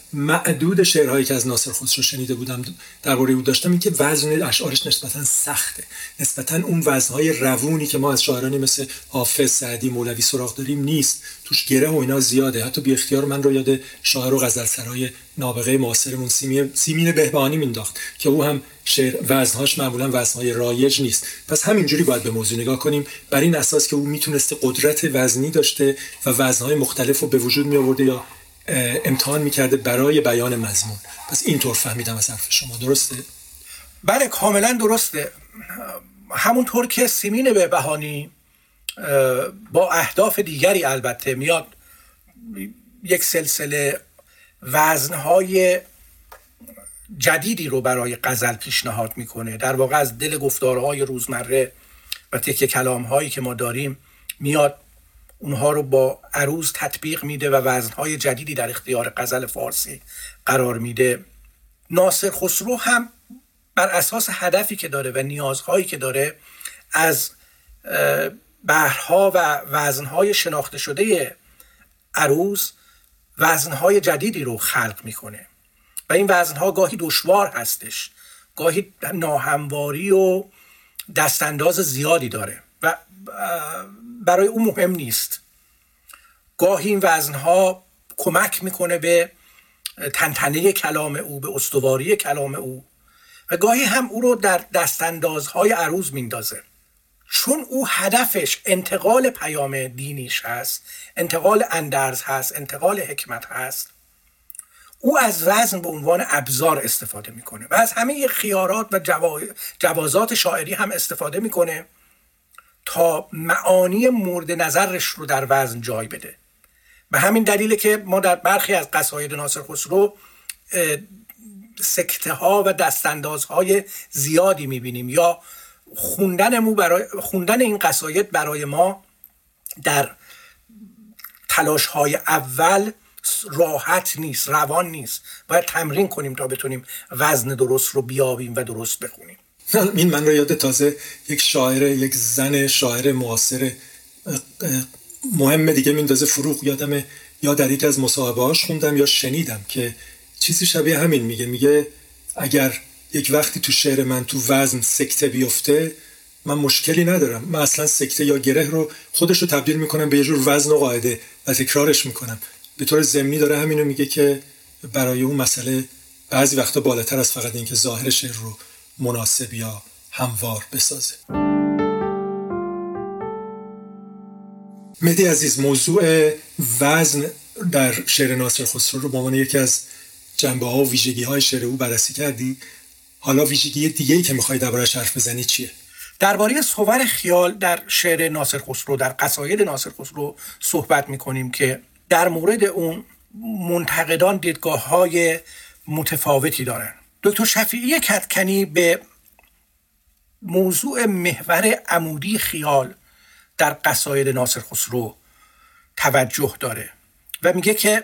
معدود شعرهایی که از ناصر خسرو شنیده بودم درباره او داشتم این که وزن اشعارش نسبتاً سخته، نسبتاً اون وزنهای روونی که ما از شاعرانی مثل حافظ، سعدی، مولوی سراغ داریم نیست، توش گره و اینا زیاده. حتی بی اختیار من رو یاد شاعر و غزلسرای نابغه معاصرمون سیمین بهبهانی مینداخت که او هم شعر وزنهاش معمولاً وزنهای رایج نیست. پس همینجوری باید به موضوع نگاه کنیم، بر این اساس که او میتونسته قدرت وزنی داشته و وزنهای مختلف رو به وجود می آورده یا امتحان میکرده برای بیان مضمون. پس اینطور فهمیدم از حرف شما، درسته؟ بله کاملا درسته. همونطور که سیمین بهبهانی با اهداف دیگری البته میاد یک سلسله وزنهای جدیدی رو برای غزل پیشنهاد میکنه، در واقع از دل گفتارهای روزمره و تکه کلامهایی که ما داریم میاد اونها رو با عروض تطبیق میده و وزنهای جدیدی در اختیار غزل فارسی قرار میده. ناصر خسرو هم بر اساس هدفی که داره و نیازهایی که داره از بحرها و وزنهای شناخته شده عروض وزنهای جدیدی رو خلق میکنه و این وزنها گاهی دشوار هستش، گاهی ناهمواری و دستانداز زیادی داره و برای او مهم نیست. گاهی این وزنها کمک میکنه به تنتنه کلام او، به استواری کلام او و گاهی هم او رو در دستاندازهای عروض میندازه. چون او هدفش انتقال پیام دینیش هست، انتقال اندرز هست، انتقال حکمت هست، او از وزن به عنوان ابزار استفاده میکنه و از همه خیارات و جوازات شاعری هم استفاده میکنه تا معانی مورد نظرش رو در وزن جای بده. به همین دلیله که ما در برخی از قصاید ناصر خسرو سکته ها و دستاندازهای زیادی میبینیم یا خوندن این قصاید برای ما در تلاش های اول راحت نیست، روان نیست. باید تمرین کنیم تا بتونیم وزن درست رو بیابیم و درست بخونیم. این من رو یاد تازه یک زن شاعر معاصر مهم دیگه میندازه. فروغ یادمه یا در یک از مصاحبه‌هاش خوندم یا شنیدم که چیزی شبیه همین میگه اگر یک وقتی تو شعر من تو وزن سکته بیفته من مشکلی ندارم، من اصلا سکته یا گره رو خودش رو تبدیل میکنم به یه جور وزن و قاعده و تکرارش میکنم. به طور ضمنی داره همینو میگه که برای اون مسئله بعضی وقتا بالاتر از فقط این که ظاهر شعر رو مناسب یا هموار بسازه. مهدی عزیز، موضوع وزن در شعر ناصر خسرو رو به عنوان یکی از جنبه‌ها و ویژگی‌های شعر او بررسی کردی. حالا ویژگی دیگه‌ای که می‌خوای درباره‌اش حرف بزنی چیه؟ درباره صور خیال در شعر ناصر خسرو، در قصاید ناصر خسرو صحبت می‌کنیم که در مورد اون منتقدان دیدگاه‌های متفاوتی دارن. دکتر شفیعی کدکنی به موضوع محور عمودی خیال در قصاید ناصر خسرو توجه داره و میگه که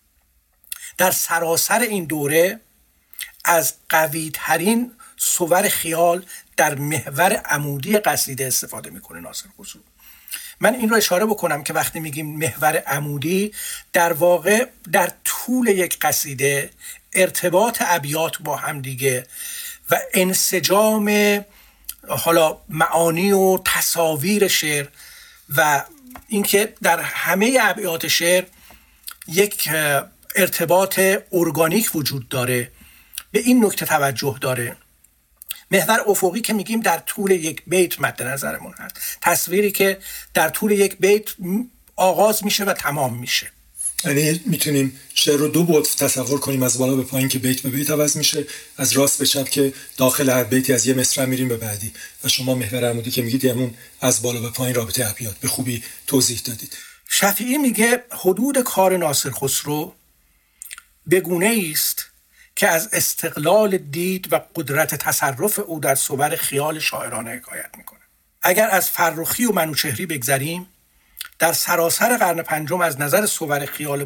در سراسر این دوره از قوی ترین صور خیال در محور عمودی قصیده استفاده میکنه ناصر خسرو. من این رو اشاره بکنم که وقتی میگیم محور عمودی، در واقع در طول یک قصیده ارتباط ابیات با هم دیگه و انسجام حالا معانی و تصاویر شعر و اینکه در همه ابیات شعر یک ارتباط ارگانیک وجود داره، به این نکته توجه داره. محور افقی که میگیم در طول یک بیت مد نظرمون هست، تصویری که در طول یک بیت آغاز میشه و تمام میشه. یعنی میتونیم شعر رو دو بعد تصور کنیم، از بالا به پایین که بیت به بیت عوض میشه، از راست به چپ که داخل هر بیتی از یه مصرع میریم به بعدی. و شما محور عمودی که میگید همون از بالا به پایین رابطه ابیات به خوبی توضیح دادید. شفیعی میگه حدود کار ناصر خسرو به گونه‌ای است که از استقلال دید و قدرت تصرف او در صور خیال شاعرانه حکایت میکنه. اگر از فرخی و منوچهری بگذریم، در سراسر قرن پنجم از نظر صور خیال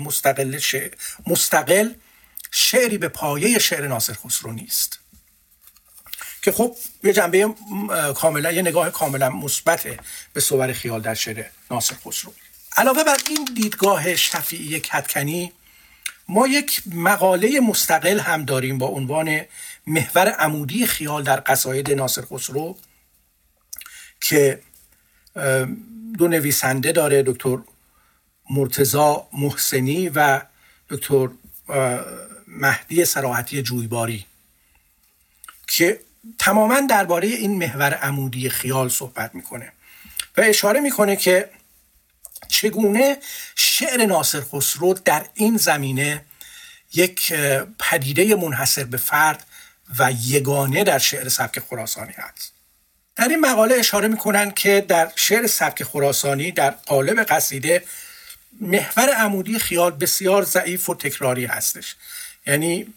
مستقل شعری به پایه شعر ناصر خسرو نیست، که خب یه جنبه کاملا، یه نگاه کاملا مثبت به صور خیال در شعر ناصر خسرو. علاوه بر این دیدگاه شفیعی کدکنی، ما یک مقاله مستقل هم داریم با عنوان محور عمودی خیال در قصاید ناصر خسرو که دو نویسنده داره، دکتر مرتضی محسنی و دکتر مهدی صراحتی جویباری، که تماما درباره این محور عمودی خیال صحبت میکنه و اشاره میکنه که چگونه شعر ناصر خسرو در این زمینه یک پدیده منحصر به فرد و یگانه در شعر سبک خراسانی هست. در این مقاله اشاره میکنن که در شعر سبک خراسانی در قالب قصیده محور عمودی خیال بسیار ضعیف و تکراری هستش. یعنی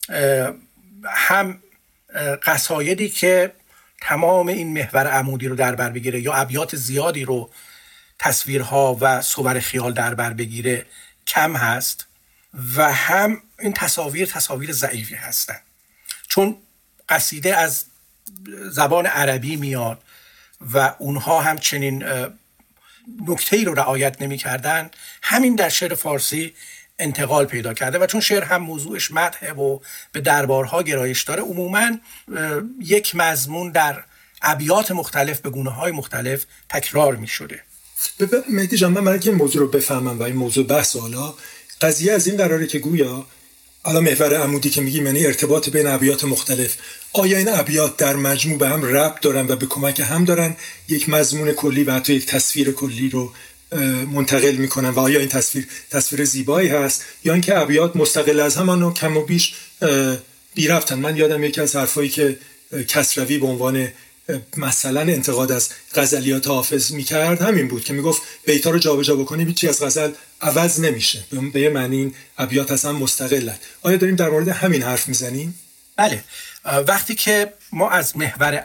هم قصایدی که تمام این محور عمودی رو در بر بگیره یا ابیات زیادی رو تصویرها و صور خیال در بر بگیره کم هست و هم این تصاویر ضعیفی هستن، چون قصیده از زبان عربی میاد و اونها هم چنین نکته‌ای رو رعایت نمی‌کردن. همین در شعر فارسی انتقال پیدا کرده و چون شعر هم موضوعش مدحه و به دربارها گرایش داره، عموماً یک مضمون در ابیات مختلف به گونه‌های مختلف تکرار می‌شده. مهدی جان، من برای که این موضوع رو بفهمم و این موضوع بحث حالا قضیه از این قراره که گویا حالا محور عمودی که میگیم یعنی ارتباط بین ابیات مختلف، آیا این ابیات در مجموع به هم ربط دارن و به کمک هم دارن یک مضمون کلی و حتی یک تصویر کلی رو منتقل میکنن و آیا این تصویر زیبایی هست یا اینکه ابیات مستقل از هم و کم و بیش بی ربطن؟ من یادم یکی از حرفایی که کسروی به عنوان مثلا انتقاد از غزلیات حافظ میکرد همین بود که میگفت بیتا رو جابجا بکنی هیچی از غزل عوض نمیشه، به یه معنی این ابیات اصلا مستقلن. آیا داریم در مورد همین حرف میزنیم؟ بله. وقتی که ما از محور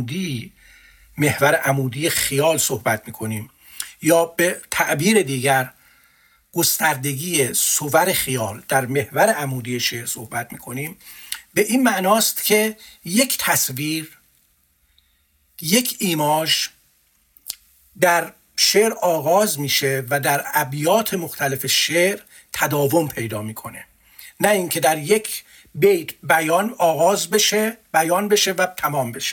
عمودی خیال صحبت میکنیم یا به تعبیر دیگر گستردگی صور خیال در محور عمودی شعر صحبت میکنیم، به این معناست که یک تصویر، یک ایماژ در شعر آغاز میشه و در ابیات مختلف شعر تداوم پیدا میکنه، نه اینکه در یک بیت بیان آغاز بشه، بیان بشه و تمام بشه.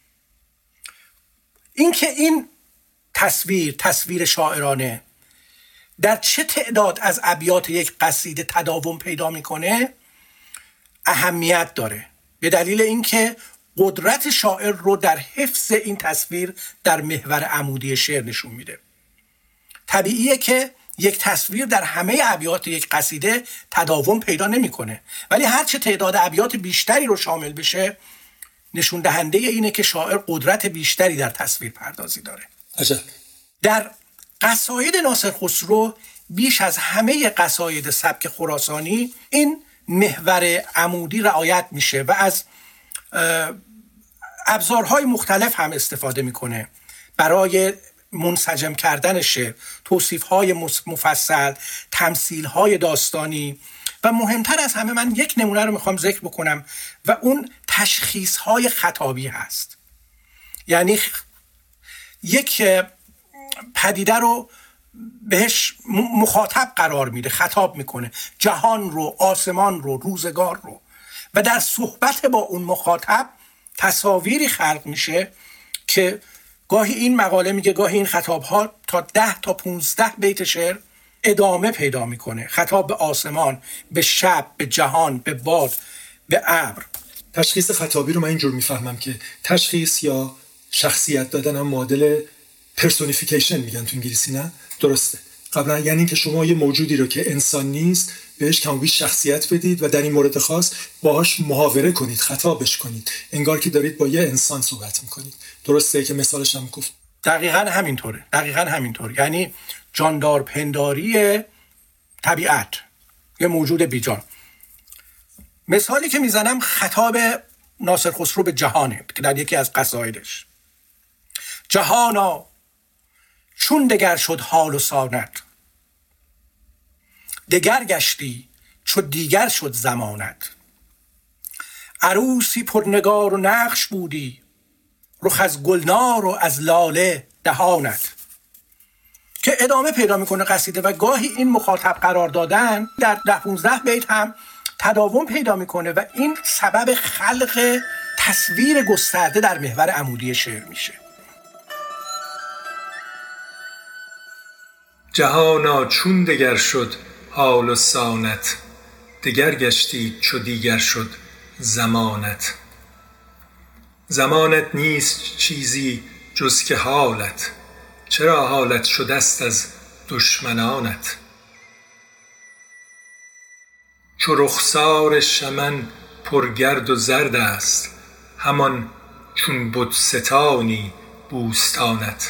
اینکه این تصویر شاعرانه در چه تعداد از ابیات یک قصیده تداوم پیدا میکنه اهمیت داره، به دلیل اینکه قدرت شاعر رو در حفظ این تصویر در محور عمودی شعر نشون میده. طبیعیه که یک تصویر در همه ابیات یک قصیده تداوم پیدا نمیکنه، ولی هرچه تعداد ابیات بیشتری رو شامل بشه نشون دهنده اینه که شاعر قدرت بیشتری در تصویر پردازی داره. عجب. در قصاید ناصر خسرو بیش از همه قصاید سبک خراسانی این محور عمودی رعایت میشه و از ابزارهای مختلف هم استفاده میکنه برای منسجم کردن شعر، توصیفهای مفصل، تمثیلهای داستانی و مهمتر از همه من یک نمونه رو میخوام ذکر بکنم و اون تشخیصهای خطابی هست. یعنی یک پدیده رو بهش مخاطب قرار میده، خطاب میکنه، جهان رو، آسمان رو، روزگار رو، و در صحبت با اون مخاطب تصاویری خلق میشه که گاهی این مقاله میگه گاهی این خطابها تا 10 تا 15 بیت شعر ادامه پیدا میکنه. خطاب به آسمان، به شب، به جهان، به باد، به ابر. تشخیص خطابی رو من اینجور میفهمم که تشخیص یا شخصیت دادن هم معادل پرسونیفیکیشن میگن تو انگلیسی، نه؟ درسته. قبلا یعنی این که شما یه موجودی رو که انسان نیست بهش کم و بیش شخصیت بدید و در این مورد خاص باهاش محاوره کنید، خطابش کنید، انگار که دارید با یه انسان صحبت میکنید. درسته که مثالش هم گفت؟ دقیقاً همینطوره. یعنی جاندار پنداری طبیعت، یه موجود بیجان. مثالی که میزنم خطاب ناصر خسرو به جهانه که در یکی از قصایدش: جهانا چون دگر شد حال و سانت، دگر گشتی چو دیگر شد زمانت. عروسی پرنگار و نقش بودی، رخ از گلنار و از لاله دهانت. که ادامه پیدا میکنه قصیده و گاهی این مخاطب قرار دادن در 10-15 بیت هم تداوم پیدا میکنه و این سبب خلق تصویر گسترده در محور عمودی شعر میشه. جهانا چون دگر شد حال و سانت، دگر گشتی چو دیگر شد زمانت. زمانت نیست چیزی جز که حالت، چرا حالت شده است از دشمنانت. چو رخسار شمن پرگرد و زرد است، همان چون بت ستانی بوستانت.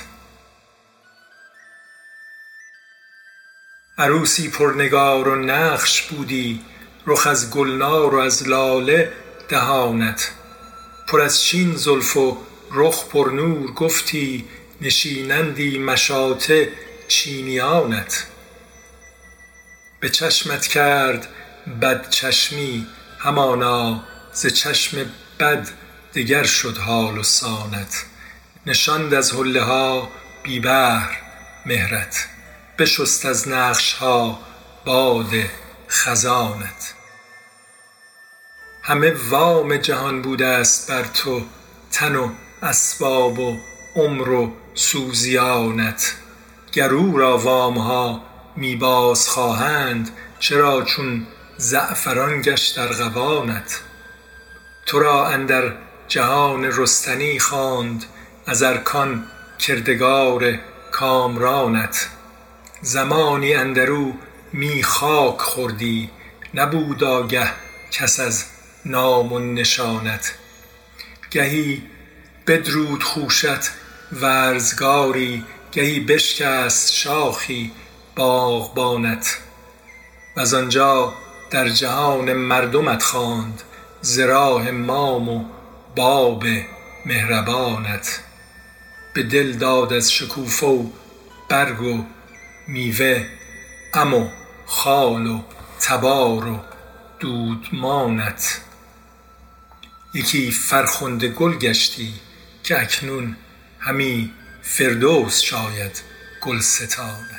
عروسی پرنگار و نقش بودی، رخ از گلنار و از لاله دهانت. پر از چین زلف و رخ پرنور گفتی، نشینندی مشاطه چینیانت. به چشمت کرد بد چشمی همانا، ز چشم بد دگر شد حال و سانت. نشاند از حله ها بی بحر مهرت، بشست از نقش ها باد خزانت. همه وام جهان بوده است بر تو، تن و اسباب و عمر و سوزیانت. گر او را وام ها می باز خواهند، چرا چون زعفران گشت ارغوانت. تو را اندر جهان رستنی خواند، از ارکان کردگار کامرانت. زمانی اندرو می خاک خوردی، نبود آگه کس از نام و نشانت. گهی بدرود خوشت ورزگاری، گهی بشکست شاخی باغبانت. وز آنجا در جهان مردمت خواند، ز راه مام و باب مهربانت. به دل داد از شکوفه و برگ و میوه، عم و خال و تبار و دودمانت. یکی فرخنده گل گشتی، که اکنون همی فردوس شاید گلستانت.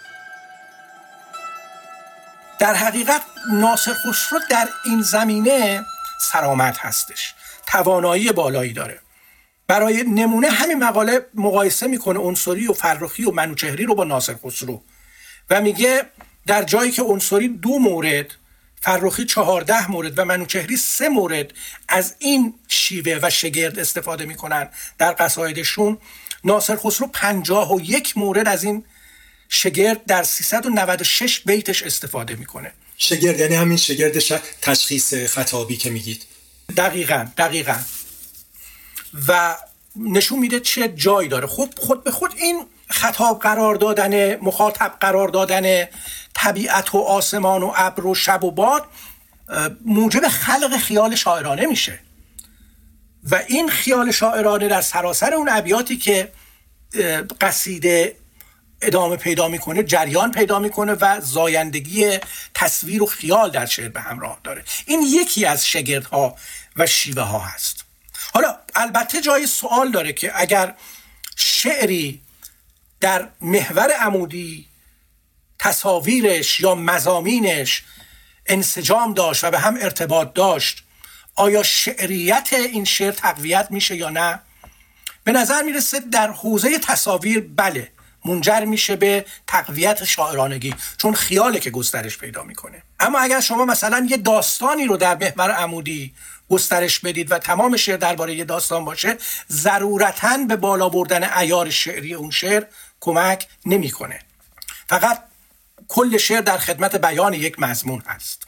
در حقیقت ناصر خسرو در این زمینه سرآمد هستش، توانایی بالایی داره. برای نمونه همین مقاله مقایسه میکنه عنصری و فرخی و منوچهری رو با ناصر خسرو و میگه در جایی که عنصری 2 مورد، فرخی 14 مورد و منوچهری 3 مورد از این شیوه و شگرد استفاده میکنن در قصایدشون، ناصر خسرو 51 مورد از این شگرد در 396 بیتش استفاده میکنه. شگرد یعنی همین شگرد تشخیص خطابی که میگید. دقیقاً و نشون میده چه جایی داره. خود به خود این خطاب قرار دادن، مخاطب قرار دادن طبیعت و آسمان و ابر و شب و باد موجب خلق خیال شاعرانه میشه و این خیال شاعرانه در سراسر اون ابیاتی که قصیده ادامه پیدا میکنه جریان پیدا میکنه و زایندگی تصویر و خیال در شعر به همراه داره. این یکی از شگردها و شیوه ها هست. حالا البته جای سوال داره که اگر شعری در محور عمودی تصاویرش یا مضامینش انسجام داشت و به هم ارتباط داشت، آیا شعریت این شعر تقویت میشه یا نه؟ به نظر میرسه در حوزه تصاویر بله، منجر میشه به تقویت شاعرانگی، چون خیاله که گسترش پیدا میکنه. اما اگر شما مثلا یه داستانی رو در محور عمودی گسترش بدید و تمام شعر درباره یه داستان باشه، ضرورتاً به بالا بردن عیار شعری اون شعر کمک نمیکنه. فقط کل شعر در خدمت بیان یک مضمون هست.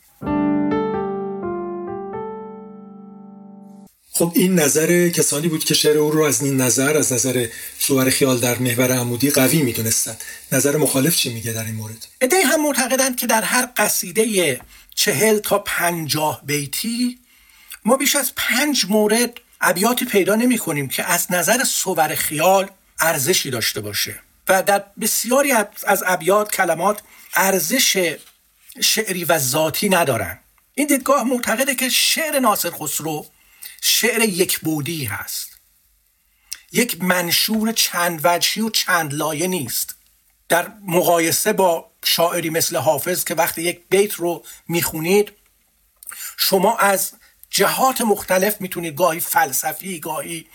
خب این نظر کسانی بود که شعر او رو از این نظر، از نظر صور خیال در محور عمودی قوی میدونستند. نظر مخالف چی میگه در این مورد؟ عده‌ای هم معتقدند که در هر قصیده 40 تا 50 بیتی ما بیش از 5 مورد ابیاتی پیدا نمی کنیم که از نظر صور خیال ارزشی داشته باشه و در بسیاری از ابیات کلمات ارزش شعری و ذاتی ندارن. این دیدگاه معتقده که شعر ناصر خسرو شعر یک بعدی هست، یک منشور چند وجهی و چند لایه نیست. در مقایسه با شاعری مثل حافظ که وقتی یک بیت رو میخونید شما از جهات مختلف میتونید، گاهی فلسفی، گاهی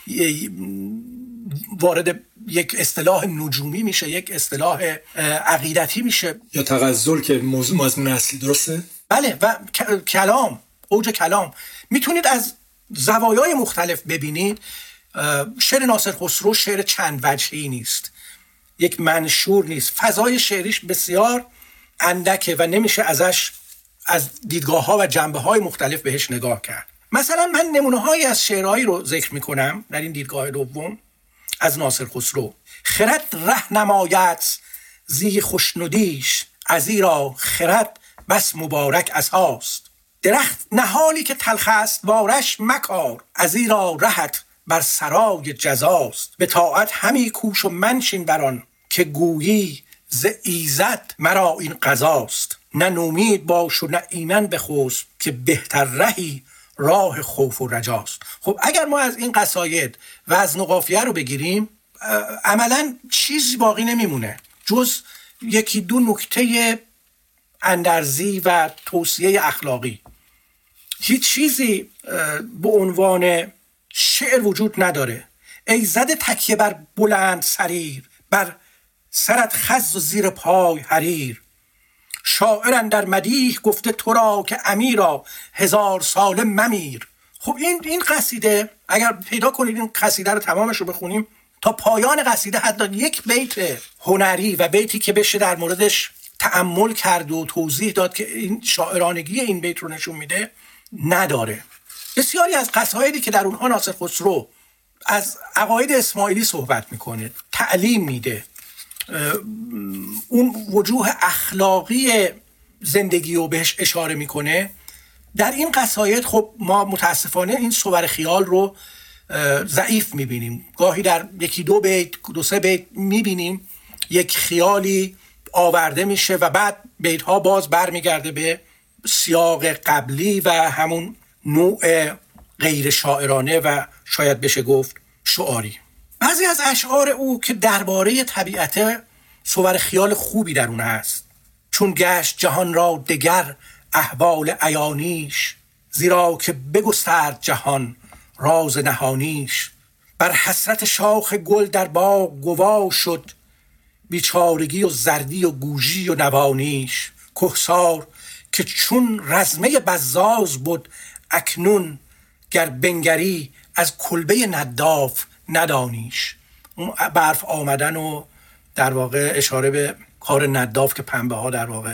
وارد یک اصطلاح نجومی میشه، یک اصطلاح عقیدتی میشه، یا تغزل که مضمون اصلی درسته؟ بله، و کلام، اوج کلام میتونید از زوایای مختلف ببینید. شعر ناصر خسرو شعر چند وجهی نیست، یک منشور نیست، فضای شعریش بسیار اندکه و نمیشه ازش از دیدگاه‌ها و جنبه‌های مختلف بهش نگاه کرد. مثلا من نمونه‌هایی از شعرهایی رو ذکر می‌کنم در این دیدگاه دوم از ناصر خسرو. خرد ره نماید زی خوشنودیش، ازیرا خرد بس مبارک اساست. درخت نهالی که تلخ است وارش مکار، ازیرا رهت بر سرای جزاست. به طاعت همی کوش و منشین بران، که گویی ز ایزد مرا این قضاست. نه نومید باش و نه ایمن بخسب، که بهتر رهی راه خوف و رجاست. خب اگر ما از این قصاید وزن و قافیه رو بگیریم عملا چیزی باقی نمیمونه جز یکی دو نکته اندرزی و توصیه اخلاقی. هیچ چیزی به عنوان شعر وجود نداره. ای زده تکیه بر بلند سریر، بر سرت خز و زیر پای حریر. شاعر در مدیح گفته تو را که امیرا، هزار ساله ممیر. خب این قصیده اگر پیدا کنید این قصیده رو تمامش رو بخونیم تا پایان قصیده حتی یک بیت هنری و بیتی که بشه در موردش تأمل کرد و توضیح داد که این شاعرانگی این بیت رو نشون میده نداره. بسیاری از قصایدی که در اونها ناصر خسرو از عقاید اسماعیلی صحبت میکنه، تعلیم میده، اون وجوه اخلاقی زندگی رو بهش اشاره میکنه، در این قصاید خب ما متاسفانه این صور خیال رو ضعیف میبینیم. گاهی در یکی دو بیت، دو سه بیت میبینیم یک خیالی آورده میشه و بعد بیت ها باز برمیگرده به سیاق قبلی و همون نوع غیر شاعرانه و شاید بشه گفت شعاری. بعضی از اشعار او که درباره طبیعت صور خیال خوبی در اون هست. چون گشت جهان را دگر احوال عیانیش، زیرا که بگسترد جهان راز نهانیش. بر حسرت شاخ گل در باغ گوا شد، بیچارگی و زردی و گوژی و نوانیش. کهسار که چون رزمه بزاز بود، اکنون گر بنگری از کلبه نداف ندانیش. اون برف آمدن و در واقع اشاره به کار نداف که پنبه ها در واقع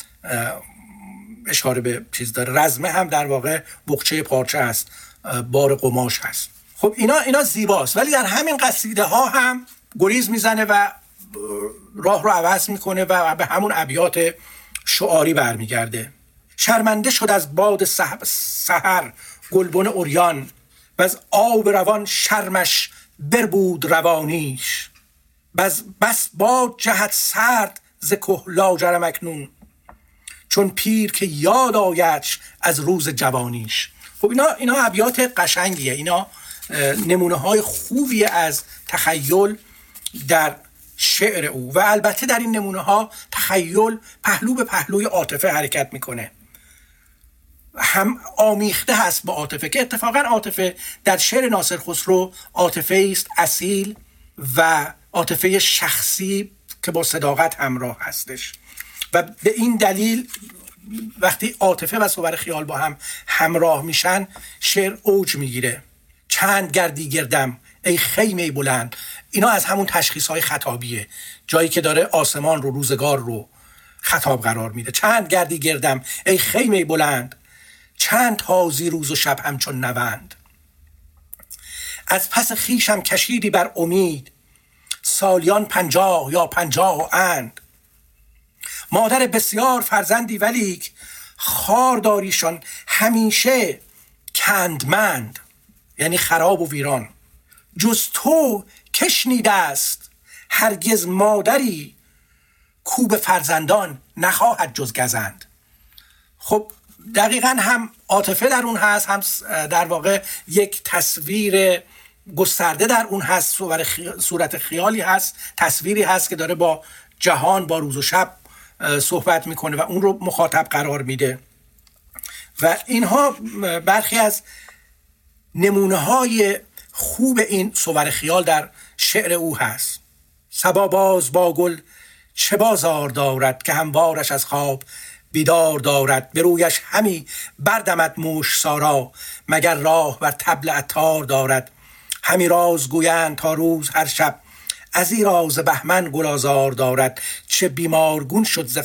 اشاره به چیز داره. رزمه هم در واقع بخچه پارچه است، بار قماش هست. خب اینا زیباست، ولی در همین قصیده ها هم گریز میزنه و راه رو عوض میکنه و به همون ابیات شعاری برمیگرده. شرمنده شد از باد سحر گلبن عریان، و از آب روان شرمش بربود روانیش. بس باد جهت سرد ز که لاجرم اکنون، چون پیر که یاد آیدش از روز جوانیش. خب اینا ابیات قشنگیه، اینا نمونه های خوبی از تخیل در شعر او و البته در این نمونه ها تخیل پهلو به پهلوی عاطفه حرکت میکنه، هم آمیخته هست با عاطفه که اتفاقا عاطفه در شعر ناصر خسرو عاطفه است اصیل و عاطفه شخصی که با صداقت همراه هستش و به این دلیل وقتی عاطفه و صور خیال با هم همراه میشن شعر اوج میگیره. چند گردی گردم ای خیمه بلند، اینا از همون تشخیص های خطابیه، جایی که داره آسمان رو، روزگار رو خطاب قرار میده. چند گردی گردم ای خیمه بلند، چند تازی روز و شب همچون نوند. از پس خیشم کشیدی بر امید، سالیان 50 یا 50 اند. مادر بسیار فرزندی ولیک، خار داریشان همیشه کندمند، یعنی خراب و ویران. جز تو کشنیده است هرگز مادری، کو به فرزندان نخواهد جز گزند. خب دقیقاً هم عاطفه در اون هست، هم در واقع یک تصویر گسترده در اون هست، صورت خیالی هست، تصویری هست که داره با جهان، با روز و شب صحبت میکنه و اون رو مخاطب قرار میده. و اینها برخی از نمونه های خوب این صور خیال در شعر او هست. صبا باز با گل چه بازار دارد، که هموارش از خواب بیدار دارد. به رویش همی بردمد موش سارا، مگر راه بر طبل عطار دارد. همی راز گویند تا روز هر شب، از این راز بهمن گل آزار دارد. چو بیمارگون شد ز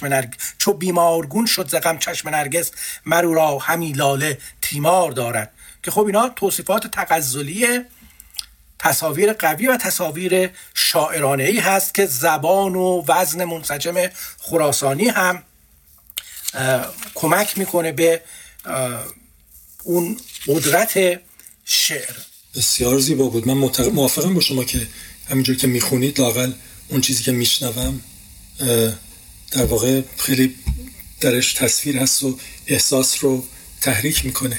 غم چشم نرگس، مرو را همی لاله تیمار دارد. که خب اینا توصیفات تغزلی تصاویر قوی و تصاویر شاعرانه‌ای هست که زبان و وزن منسجم خراسانی هم کمک میکنه به اون قدرت شعر. بسیار زیبا بود. من موافقم با شما که همینجور که میخونید لااقل اون چیزی که میشنوم در واقع خیلی درش تصویر هست و احساس رو تحریک میکنه.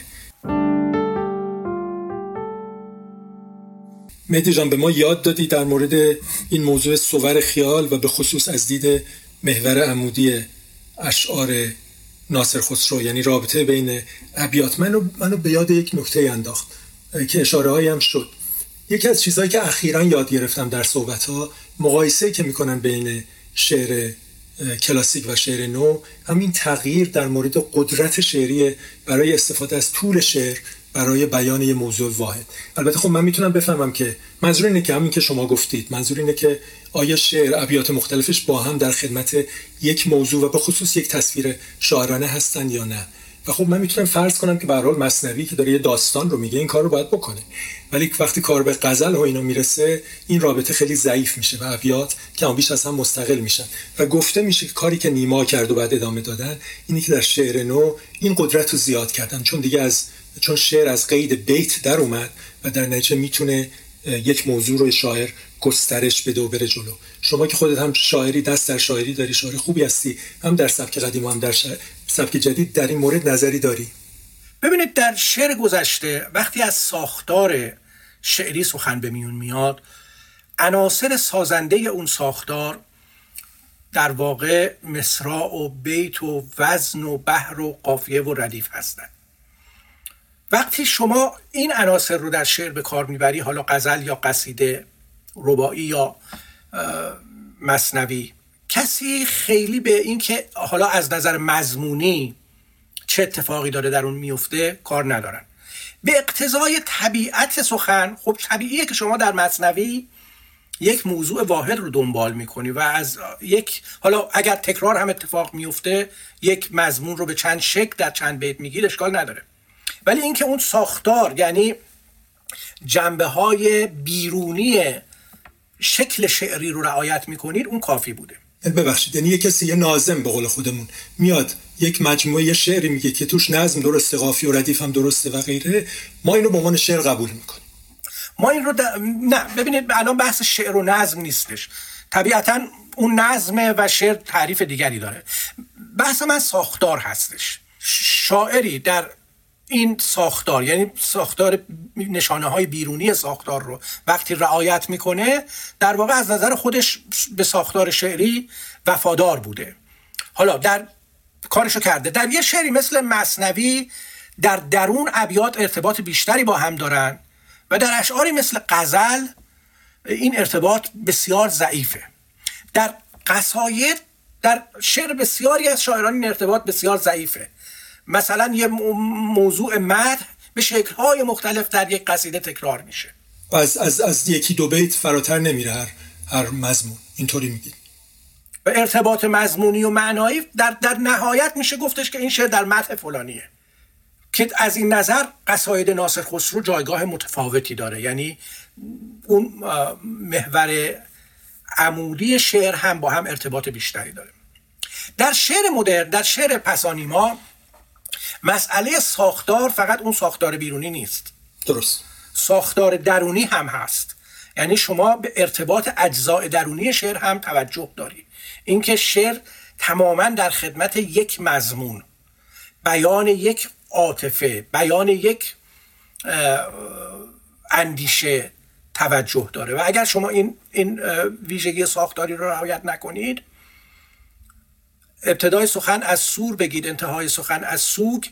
مهدی جان، به ما یاد دادی در مورد این موضوع صور خیال و به خصوص از دید محور عمودی اشعار ناصر خسرو، یعنی رابطه بین ابیات. منو به یاد یک نکته انداخت که اشاره هایم شد. یکی از چیزهایی که اخیراً یاد گرفتم در صحبت‌ها، مقایسه که میکنن بین شعر کلاسیک و شعر نو، همین تغییر در مورد قدرت شعری برای استفاده از طول شعر برای بیان یه موضوع واحد. البته خب من میتونم بفهمم که منظور اینه که همین که شما گفتید، منظور اینه که آیا شعر ابیات مختلفش با هم در خدمت یک موضوع و به خصوص یک تصویر شاعرانه هستن یا نه. و خب من میتونم فرض کنم که به هر حال مثنوی که داره یه داستان رو میگه این کار رو باید بکنه، ولی وقتی کار به غزل و اینا میرسه این رابطه خیلی ضعیف میشه و ابیات که بیش از هم مستقل میشن و گفته میشه که کاری که نیما کرد و بعد ادامه دادن اینی که در شعر نو این قدرت رو زیاد کردن، چون شعر از قید بیت در اومد و در نتیجه میتونه یک موضوع رو شاعر گسترش بده و بره جلو. شما که خودت هم شاعری، دست در شاعری داری، شاعر خوبی هستی، هم در سبک قدیم و هم در سبک جدید، در این مورد نظری داری؟ ببینید، در شعر گذشته وقتی از ساختار شعری سخن به میون میاد، عناصر سازنده اون ساختار در واقع مصرع و بیت و وزن و بحر و قافیه و ردیف هستند. وقتی شما این عناصر رو در شعر به کار میبری، حالا غزل یا قصیده، رباعی یا مثنوی، کسی خیلی به این که حالا از نظر مضمونی چه اتفاقی داره در اون میفته کار ندارن. به اقتضای طبیعت سخن، خب طبیعیه که شما در مثنوی یک موضوع واحد رو دنبال میکنی و از یک، حالا اگر تکرار هم اتفاق میفته، یک مضمون رو به چند شکل در چند بیت میگیر، اشکال نداره. ولی اینکه اون ساختار، یعنی جنبه‌های بیرونی شکل شعری رو رعایت میکنید، اون کافی بوده. ببخشید، یعنی یه ناظم به قول خودمون میاد یک مجموعه شعری میگه که توش نظم درسته، قافیه و ردیف هم درسته و غیره، ما اینو به عنوان شعر قبول میکنیم. ما این رو نه، ببینید الان بحث شعر و نظم نیستش. طبیعتاً اون نظم و شعر تعریف دیگری داره. بحث من ساختار هستش. شاعری در این ساختار، یعنی ساختار، نشانه های بیرونی ساختار رو وقتی رعایت میکنه، در واقع از نظر خودش به ساختار شعری وفادار بوده. حالا در کارشو کرده. در یه شعری مثل مثنوی در درون ابیات ارتباط بیشتری با هم دارن و در اشعاری مثل غزل این ارتباط بسیار ضعیفه. در قصاید، در شعر بسیاری از شاعران این ارتباط بسیار ضعیفه. مثلا یه موضوع مدح به شکل‌های مختلف در یک قصیده تکرار میشه. از یکی دو بیت فراتر نمیره هر مضمون، اینطوری میگید. و ارتباط مضمونی و معنایی در نهایت میشه گفتش که این شعر در مدح فلانیه، که از این نظر قصاید ناصر خسرو جایگاه متفاوتی داره. یعنی اون محور عمودی شعر هم با هم ارتباط بیشتری داره. در شعر مدرن، در شعر پسانیما، مسئله ساختار فقط اون ساختار بیرونی نیست، درست، ساختار درونی هم هست. یعنی شما به ارتباط اجزاء درونی شعر هم توجه داری. اینکه شعر تماما در خدمت یک مضمون، بیان یک عاطفه، بیان یک اندیشه توجه داره و اگر شما این ویژگی ساختاری رو رعایت نکنید، ابتدای سخن از سور بگید انتهای سخن از سوگ،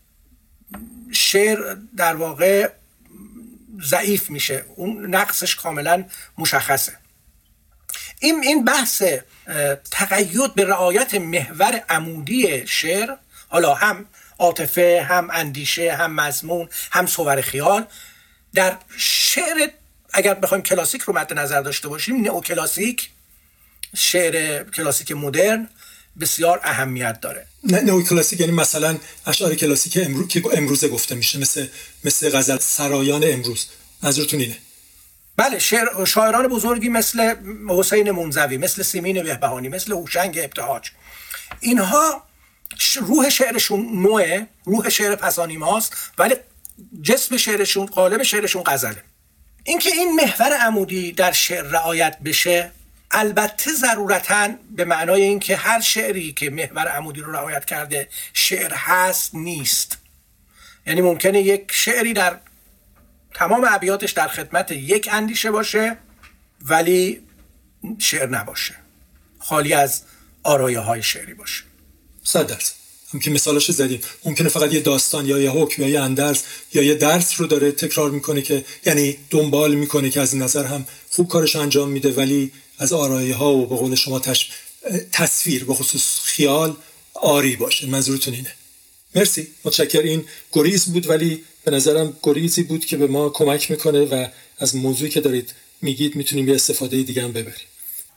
شعر در واقع ضعیف میشه، اون نقصش کاملا مشخصه. این بحث تقید به رعایت محور عمودی شعر، حالا هم عاطفه، هم اندیشه، هم مضمون، هم صور خیال، در شعر اگر بخوایم کلاسیک رو مد نظر داشته باشیم، نئوکلاسیک، شعر کلاسیک مدرن بسیار اهمیت داره. نئوکلاسیک یعنی مثلا اشعار کلاسیک که امروزه گفته میشه، مثل غزل سرایان امروز، منظورتون اینه؟ بله، شاعران بزرگی مثل حسین منزوی، مثل سیمین بهبهانی، مثل هوشنگ ابتهاج، اینها روح شعرشون نوعه، روح شعر پسانیماست، ولی جسم شعرشون، قالب شعرشون غزله. اینکه این محور عمودی در شعر رعایت بشه، البته ضرورتاً به معنای اینکه هر شعری که محور عمودی رو رعایت کرده شعر هست نیست. یعنی ممکنه یک شعری در تمام ابیاتش در خدمت یک اندیشه باشه ولی شعر نباشه، خالی از آرایه های شعری باشه. 100%. هم که مثالش زدیم، ممکنه فقط یه داستان یا یه حکم یا یه اندرز یا یه درس رو داره تکرار میکنه که یعنی دنبال میکنه که از این نظر هم خوب کارش انجام میده، ولی از آرایه ها و به قول شما تصویر به خصوص خیال آری باشه. منظورتون اینه؟ مرسی، متشکر. این گریز بود، ولی به نظرم گریزی بود که به ما کمک میکنه و از موضوعی که دارید میگید میتونیم یه استفاده دیگه هم ببریم.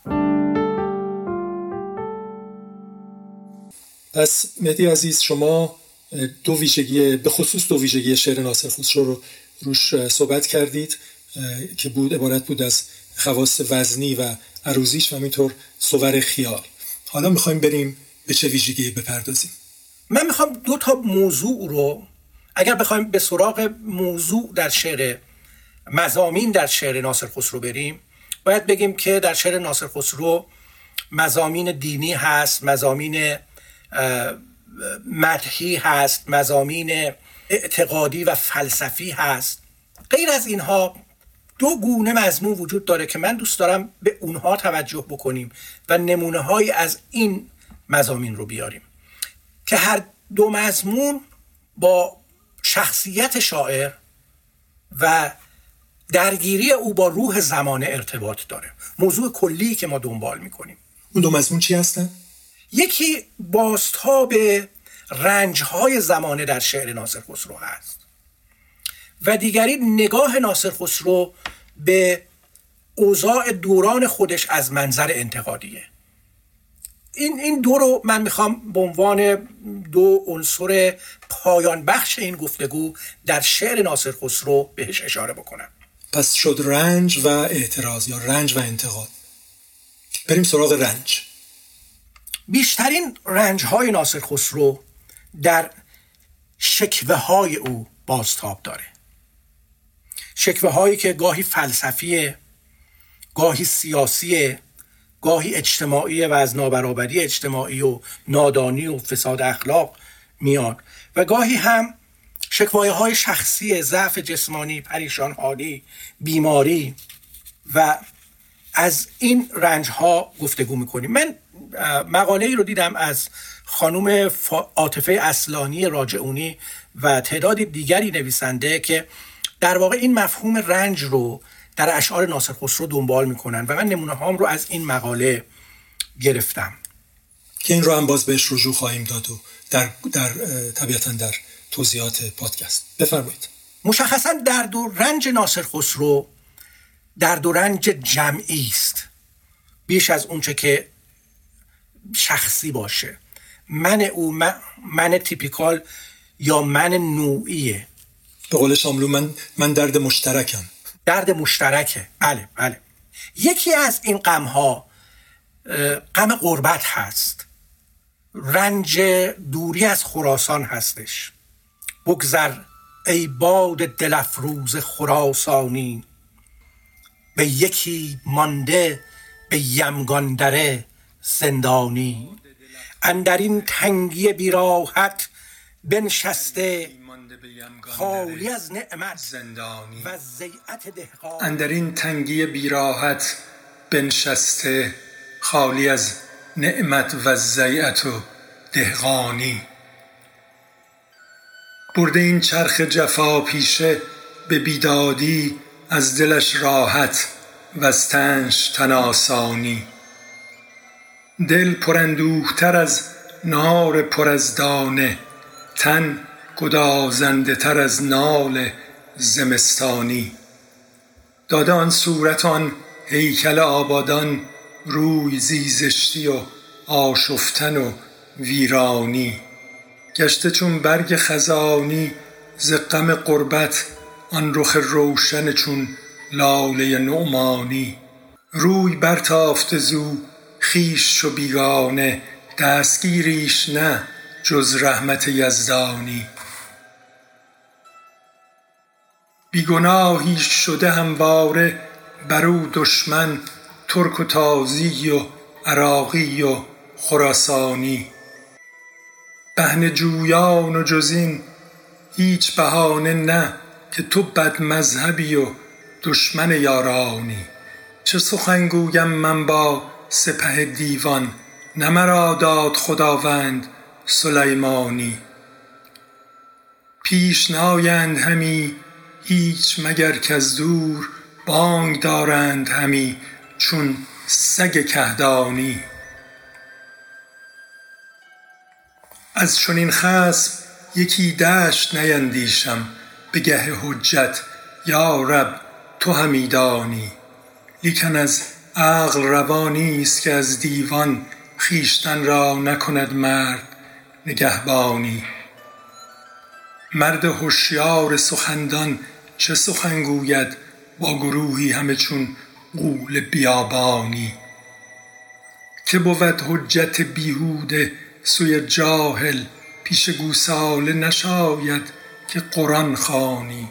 پس مهدی عزیز، شما به خصوص دو ویژگی شعر ناصر خسرو رو روش صحبت کردید که عبارت بود از خواص وزنی و عروضیش و همینطور صور خیال. حالا میخوایم بریم به چه ویژگی بپردازیم. من میخوام دو تا موضوع رو، اگر بخوایم به سراغ موضوع در شعر، مضامین در شعر ناصر خسرو بریم، باید بگیم که در شعر ناصر خسرو مضامین دینی هست، مضامین مدحی هست، مضامین اعتقادی و فلسفی هست. غیر از اینها دو گونه مضمون وجود داره که من دوست دارم به اونها توجه بکنیم و نمونه هایی از این مضامین رو بیاریم که هر دو مضمون با شخصیت شاعر و درگیری او با روح زمانه ارتباط داره. موضوع کلی که ما دنبال میکنیم. اون دو مضمون چی هستن؟ یکی بازتاب رنج‌های زمانه در شعر ناصر خسرو هست و دیگری نگاه ناصر خسرو به اوضاع دوران خودش از منظر انتقادیه. این دو رو من میخوام به عنوان دو عنصر پایان بخش این گفتگو در شعر ناصر خسرو بهش اشاره بکنم. پس شد رنج و اعتراض یا رنج و انتقاد. بریم سراغ رنج. بیشترین رنج‌های ناصر خسرو در شکوه‌های او بازتاب داره. شکوه‌هایی که گاهی فلسفیه، گاهی سیاسیه، گاهی اجتماعی و از نابرابری اجتماعی و نادانی و فساد اخلاق میان و گاهی هم شکوایه‌های شخصی، ضعف جسمانی، پریشان حالی، بیماری و از این رنج‌ها گفتگو می‌کنیم. من مقاله‌ای رو دیدم از خانم عاطفه اصلانی راجعونی و تعداد دیگری نویسنده که در واقع این مفهوم رنج رو در اشعار ناصر خسرو دنبال میکنن و من نمونه هام رو از این مقاله گرفتم که این رو هم باز بهش رجوع خواهیم داد و در طبیعتاً در توضیحات پادکست. بفرمایید. مشخصاً درد و رنج ناصر خسرو درد و رنج جمعی است، بیش از اونچه که شخصی باشه. من تیپیکال یا من نوعیه. به قول شاملو من درد مشترکم. درد مشترکه. بله. یکی از این غم‌ها غم غربت هست، رنج دوری از خراسان هستش. بگذر ای باد دل افروز خراسانی، به یکی مانده به یمگاندره زندانی. اندر این تنگی بیراحت بنشسته خالی از نعمت زندانی. و ضیعت دهقان. اندرین تنگی بیراحت بنشسته، خالی از نعمت و ضیعت و دهقانی. برده این چرخ جفا پیشه به بیدادی، از دلش راحت و از تنش تن آسانی. دل پراندوه‌تر از نار پر از دانه، تن گدازنده تر از نال زمستانی. داده آن صورت آن هیکل آبادان، روی زیزشتی و آشفتن و ویرانی. گشته چون برگ خزانی ز غم غربت، آن رخ روشن چون لاله نعمانی. روی برتافته زو خویش شو بیگانه، دستگیریش نه جز رحمت یزدانی. بیگناهی شده همواره برو دشمن، ترک و تازی و عراقی و خراسانی. بهنه جویان و جز این هیچ بهانه نه، که تو بد مذهبی و دشمن یارانی. چه سخن گویم من با سپه دیوان، نه مرا داد خداوند سلیمانی. پیش نآیند همی هیچ مگر کز دور، بانگ دارند همی چون سگ کهدانی. از چنین خصم یکی دشت نیندیشم، به گه حجت یا رب تو همی دانی. لیکن از عقل روا نیست که از دیوان، خویشتن را نکند مرد نگهبانی. مرد هوشیار سخندان چه سخن گوید، با گروهی همه چون غول بیابانی. که بود حجت بیهوده سوی جاهل، پیش گوساله نشاید که قرآن خوانی.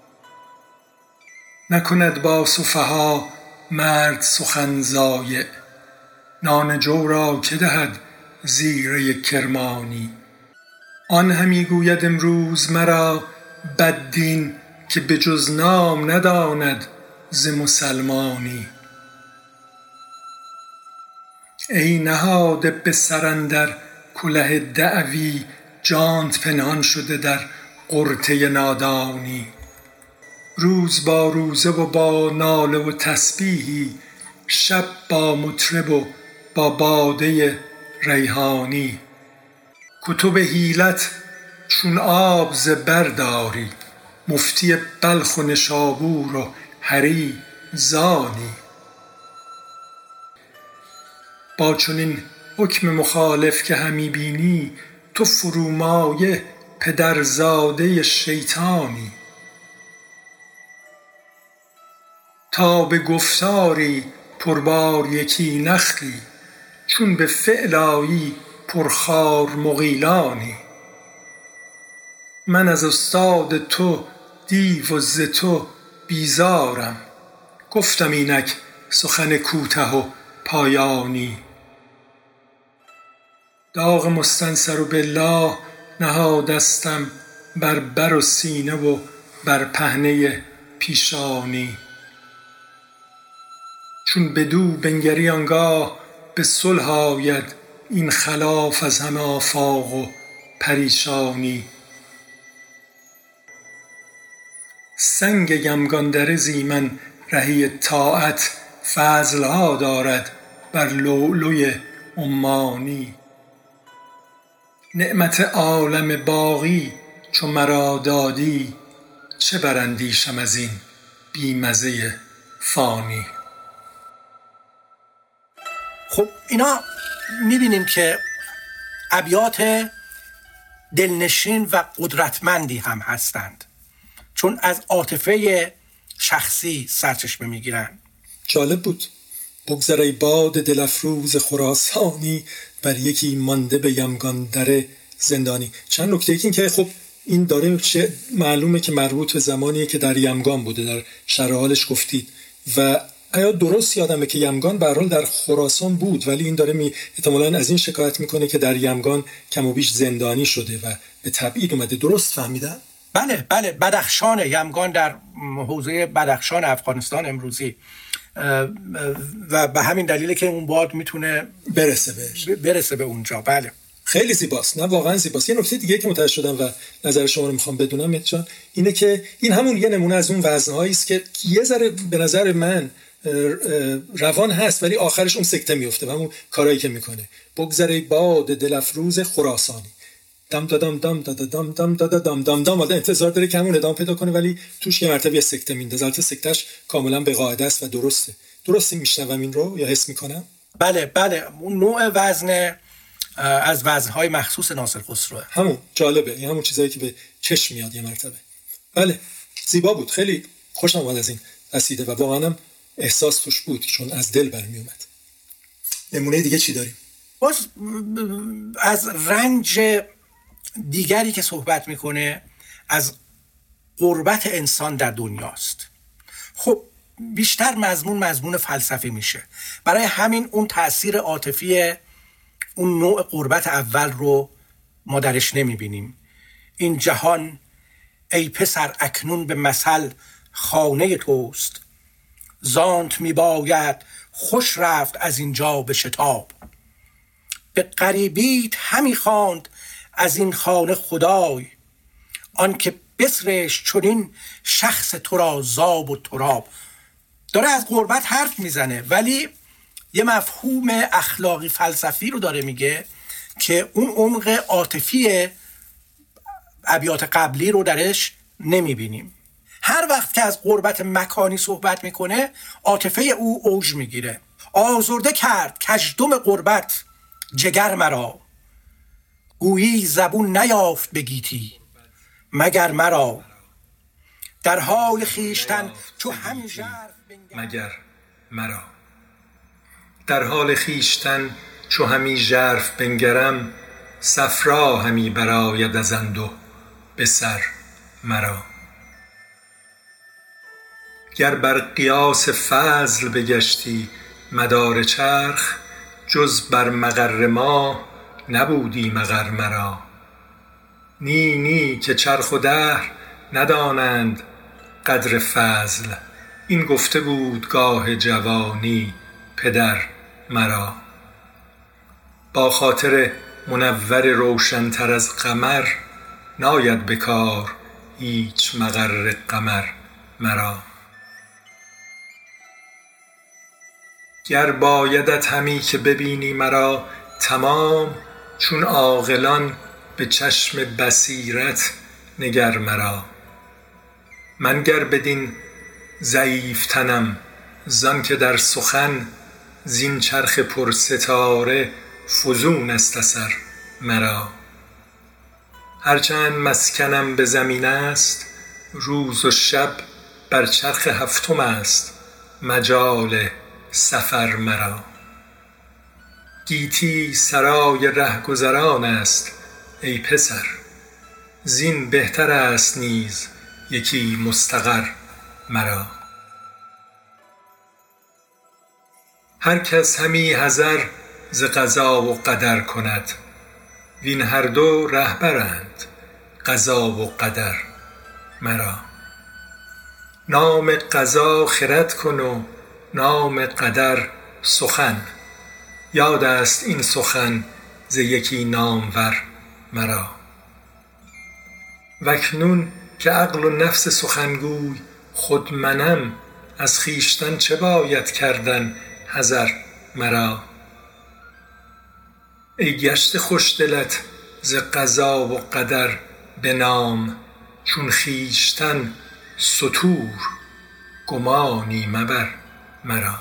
نکند با سفها مرد سخن ضایع، نان جو را که دهد زیره کرمانی. آن همی گوید امروز مرا بددین، که به جز نام نداند ز مسلمانی. ای نهاده به سر اندر کله دعوی، جانت پنهان شده در غرطه نادانی. روز با روزه و با ناله و تسبیحی، شب با مطرب و با باده ریحانی. کتب حیلت چون آب ز بر داری، مفتی بلخ و نشابور و هری زانی. با چنین حکم مخالف که همی بینی، تو فرومایه پدرزاده شیطانی. تا به گفتاری پربار یکی نخلی، چون به فعل آیی پرخار مغیلانی. من از استاد تو دیو و ز تو بیزارم، گفتم اینک سخن کوته و پایانی. داغ مستنصر بالله نهادستم بر بر و سینه و بر پهنه پیشانی. چون بدو بنگری آنگاه به صلح آید، این خلاف از همه آفاق و پریشانی. سنگ یمگان در زیمن رهی طاعت، فضلها دارد بر لؤلؤی عمانی. نعمت عالم باقی چو مرا دادی، چه براندیشم از این بی مزه فانی. خب اینا میبینیم که ابیات دلنشین و قدرتمندی هم هستند، چون از عاطفه شخصی سرچشمه میگیرند. جالب بود. بگذر ای باد دل افروز خراسانی، بر یکی مانده به یمگان در زندانی. چند نکته. این که خب این داره معلومه که مربوط به زمانیه که در یمگان بوده، در شرح حالش گفتید. و آیا درست یادمه که یمگان به هر حال در خراسان بود، ولی این داره احتمالاً از این شکایت میکنه که در یمگان کم و بیش زندانی شده و به تبعید اومده. درست فهمیدم؟ بله بدخشان یمگان در حوزه بدخشان افغانستان امروزی و به همین دلیله که اون باد میتونه برسه به اونجا. بله خیلی زیباست، نه واقعا زیباست. یه نکته دیگه که متوجه شدم و نظر شما رو میخوام بدونم مهدی جان اینه که این همون یه نمونه از اون وزنهایی است که یه ذره به نظر من روان هست ولی آخرش اون سکته میفته و همون کارایی که میکنه. بگذره باد دلفروز خراسانی دم دادم دم دادم دم دادم دم دم انتظار داره که همون ادامه پیدا کنه ولی توش یه مرتبه سکته میندازه. البته سکتهش کاملا به قاعده است و درسته میشنوم این رو یا حس میکنم؟ بله اون نوع وزن از وزنهای مخصوص ناصر خسرو همون جالبه، این همون چیزایی که به چشم میاد یه مرتبه. بله زیبا بود، خیلی خوشم اومد از این قصیده و واقعا هم احساس توش بود چون از دل برمی اومد. نمونه دیگه چی داریم؟ باز از رنج دیگری که صحبت میکنه از غربت انسان در دنیاست. خب بیشتر مضمون فلسفی میشه، برای همین اون تأثیر عاطفی اون نوع غربت اول رو ما درش نمیبینیم. این جهان ای پسر اکنون به مثل خانه توست، زانت میباید خوش رفت از اینجا به شتاب. به غریبیت همی خواند از این خانه خدای، آن که بسرش چنین شخص تو را زاب و تراب. داره از غربت حرف میزنه ولی یه مفهوم اخلاقی فلسفی رو داره میگه که اون عمق عاطفی ابیات قبلی رو درش نمیبینیم. هر وقت که از غربت مکانی صحبت میکنه عاطفه او اوج میگیره. آزرده کرد کژدم غربت جگر مرا، گویی زبون نیافت به گیتی مگر مرا. در حال خیشتن چو همی ژرف مگر مرا، در حال خیشتن چو همی ژرف بنگرم، صفرا همی براید از انده به سر مرا. گر بر قیاس فضل بگشتی مدار چرخ، جز بر مقر ما نبودی مقر مرا. نی نی که چرخ و دهر ندانند قدر فضل، این گفته بود گاه جوانی پدر مرا. با خاطر منور روشن‌تر از قمر، ناید به کار هیچ مقر قمر مرا. گر بایدت همی که ببینی مرا تمام، چون عاقلان به چشم بصیرت نگر مرا. من گر بدین ضعیف تنم زان که در سخن، زین چرخ پر ستاره فزون است اثر مرا. هرچند مسکنم به زمین است، روز و شب بر چرخ هفتم است مجال سفر مرا. گیتی سرای رهگذران است ای پسر، زین بهتر است نیز یکی مستقر مرا. هر کس همی حذر ز قضا و قدر کند، وین هر دو رهبرند قضا و قدر مرا. نام قضا خرد کن و نام قدر سخن، یاد است این سخن ز یکی نامور مرا. واکنون که عقل و نفس سخنگوی خود منم، از خویشتن چه باید کردن حذر مرا. ای گشته خوش دلت ز قضا و قدر به نام، چون خویشتن ستور گمانی مبر مرا.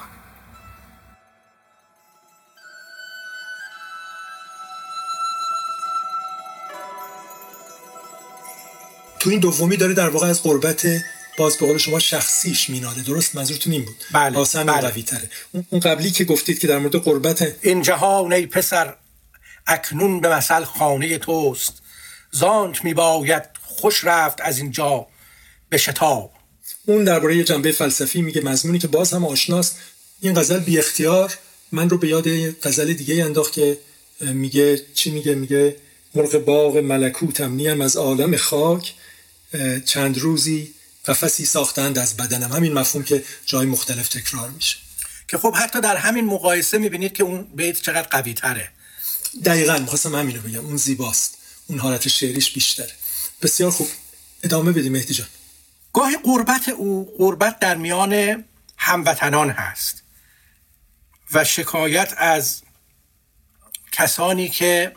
تو این دومی داره در واقع از غربت باز به قول شما شخصیش میناله، درست؟ منظورتون این بود؟ بله. آسان قوی تره. اون قبلی که گفتید که در مورد غربت این جهان ای پسر اکنون به مثل خانه توست، زانت میباید خوش رفت از اینجا به شتاب. اون درباره یه جنبه فلسفی میگه، مضمونی که باز هم آشناست. این غزل بی اختیار من رو به یاد غزل دیگه انداخت که میگه چی میگه؟ میگه مرغ باغ ملکوتم نیم از عالم خاک، چند روزی قفسی ساختند از بدنم. همین مفهوم که جای مختلف تکرار میشه، که خب حتی در همین مقایسه میبینید که اون بیت چقدر قوی تره. دقیقاً میخواستم همین رو بگم، اون زیباست، اون حالت شعریش بیشتره. بسیار خوب، ادامه بدیم مهدی جان. گاهی غربت در میان هموطنان هست و شکایت از کسانی که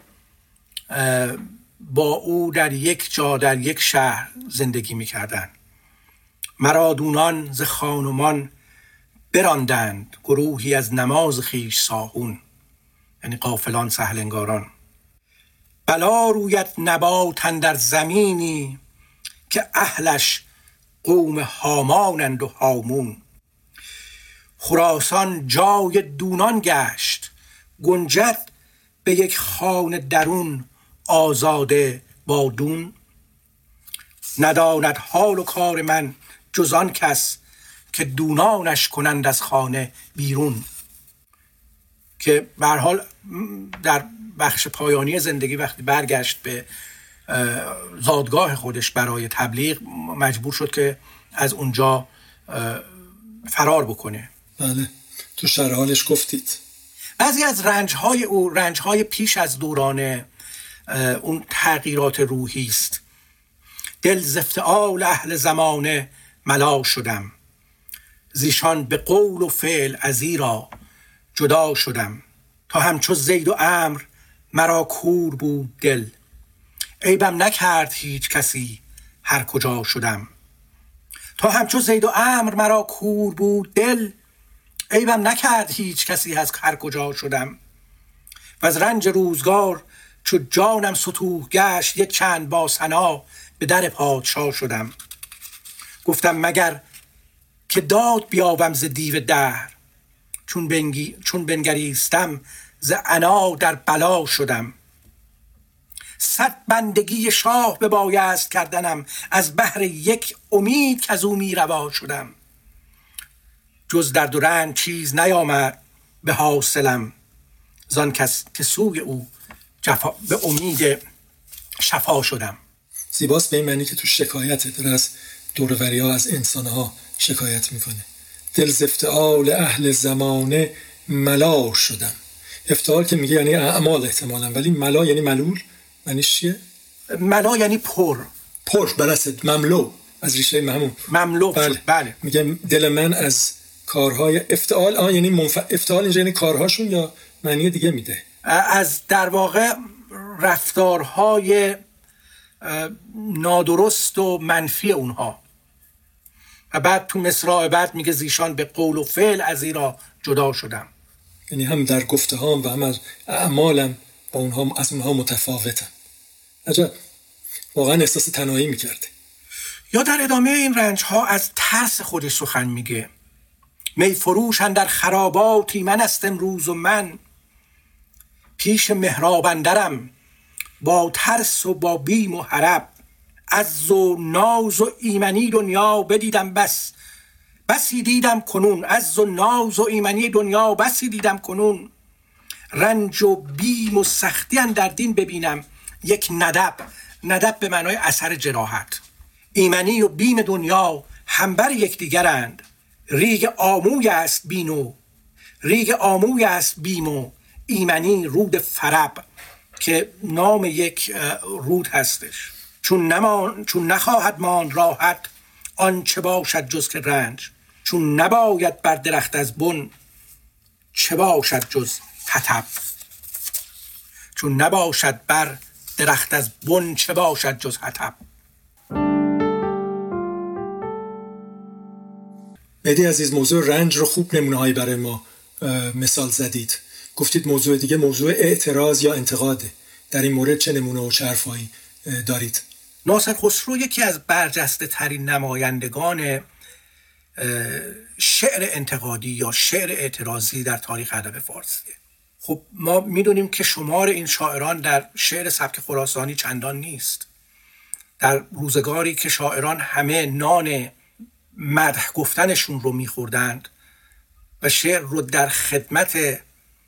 با او در یک جا در یک شهر زندگی میکردند. مرا دونان ز خانمان براندند، گروهی از نماز خویش ساهون، یعنی غافلان سهلنگاران. بلا رویت نبات اندر زمینی، که اهلش قوم هامانند و هامون. خراسان جای دونان گشت، گنجد به یک خانه درون، آزاده با دون. نداند حال و کار من جز آن کس، که دونانش کنند از خانه بیرون. که به هر حال در بخش پایانی زندگی وقتی برگشت به زادگاه خودش برای تبلیغ، مجبور شد که از اونجا فرار بکنه. بله، تو شرح حالش گفتید. بعضی از رنج‌های او رنج‌های پیش از دوران اون تغییرات روحی است. دل ز افتعال اهل زمانه ملا شدم، زیشان به قول و فعل ازیرا جدا شدم. تا همچو زید و عمرو مرا کور بود دل، عیبم نکرد هیچ کسی هر کجا شدم. تا همچو زید و عمرو مرا کور بود دل، عیبم نکرد هیچ کسی از هر کجا شدم. و از رنج روزگار چو جانم ستوه گشت، یک چند با ثنا به در پادشاه شدم. گفتم مگر که داد بیابم ز دیو دهر، چون بنگریستم ز عنا در بلا شدم. 100 بندگی شاه ببایست کردنم، از بهر یک امید که از او می روا شدم. جز درد و رنج چیز نیامد به حاصلم، زان کس که سوی او به امید شفا شدم. زیباست به این معنی که تو شکایت داره از دوروری ها، از انسان ها شکایت میکنه. دل ز افتعال اهل زمانه ملا شدم. افتعال که میگه یعنی اعمال احتمالا، ولی ملا یعنی ملول. معنیش چیه؟ ملا یعنی پر برست، مملو، از ریشه مملو. بله. میگه دل من از کارهای افتعال. یعنی افتعال اینجا یعنی کارهاشون، یا معنی دیگه میده؟ از در واقع رفتارهای نادرست و منفی اونها. و بعد تو مصرع بعد میگه زیشان به قول و فعل ازیرا جدا شدم. یعنی هم در گفته هام و هم از اعمالم با اونها از اونها متفاوتم. عجب، واقعا احساس تنهایی میکرده. یا در ادامه این رنج ها از ترس خودش سخن میگه. می فروش اندر خراباتی من است امروز، و من پیش محراب اندرم با ترس و با بیم و حرب. عز و ناز و ایمنی دنیا بدیدم بسی دیدم کنون. عز و ناز و ایمنی دنیا بسی دیدم کنون. رنج و بیم و سختی اندر دین ببینم یک ندب به معنای اثر جراحت. ایمنی و بیم دنیا همبر یکدیگرند. ریگ آموی است بیم و ایمنی رود فرب، که نام یک رود هستش. چون نخواهد ماند راحت آنچه باشد جز که رنج. چون نباید بر درخت از بن چه باشد جز حطب. چون نباشد بر درخت از بن چه باشد جز حطب. مهدی عزیز، موضوع رنج رو خوب نمونه هایی برای ما مثال زدید. گفتید موضوع دیگه موضوع اعتراض یا انتقاده. در این مورد چه نمونه و چه حرفایی دارید؟ ناصر خسرو یکی از برجسته ترین نمایندگان شعر انتقادی یا شعر اعتراضی در تاریخ ادب فارسیه. خب ما میدونیم که شمار این شاعران در شعر سبک خراسانی چندان نیست. در روزگاری که شاعران همه نان مدح گفتنشون رو میخوردند و شعر رو در خدمت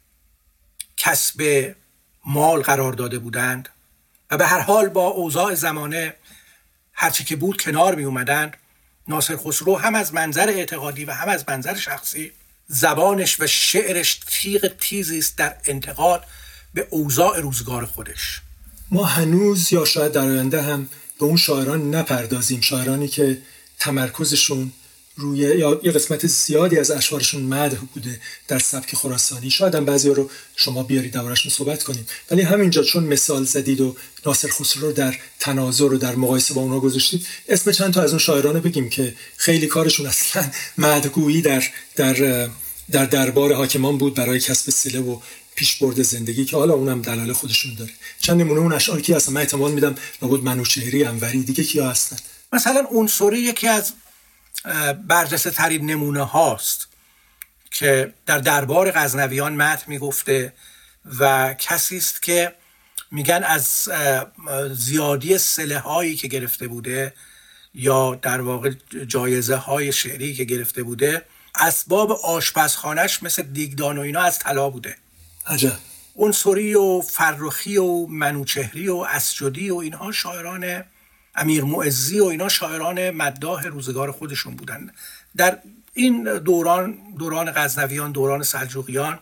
کسب مال قرار داده بودند و به هر حال با اوضاع زمانه هرچی که بود کنار می اومدند، ناصر خسرو هم از منظر اعتقادی و هم از منظر شخصی زبانش و شعرش تیغ تیزی است در انتقاد به اوضاع روزگار خودش. ما هنوز یا شاید در آینده هم به اون شاعران نپردازیم، شاعرانی که تمرکزشون روی یا یه قسمت زیادی از اشعارشون مدح بوده در سبک خراسانی. شاید هم بعضیا رو شما بیارید دربارشون صحبت کنیم، ولی همینجا چون مثال زدید و ناصر خسرو رو در تناظر و در مقایسه با اونها گذاشتید، اسم چند تا از اون شاعران بگیم که خیلی کارشون اصلا مدحگویی در دربار حاکمان بود برای کسب صله و پیشبرد زندگی، که حالا اونم دلایل خودشون داره. چند نمونه اون اشعار کی هستن؟ من احتمال میدم لابد منوچهری، انوری، دیگه کیا هستن؟ مثلا عنصری یکی از برجسته ترین نمونه هاست که در دربار غزنویان مدح میگفته و کسی است که میگن از زیادی صله هایی که گرفته بوده یا در واقع جایزه های شعری که گرفته بوده، اسباب آشپزخانش مثل دیگدان و اینا از طلا بوده. عجب. عنصری و فرخی و منوچهری و اسجدی و اینها شاعران، امیر معزی و اینا شاعران مداح روزگار خودشون بودن. در این دوران غزنویان، دوران سلجوقیان،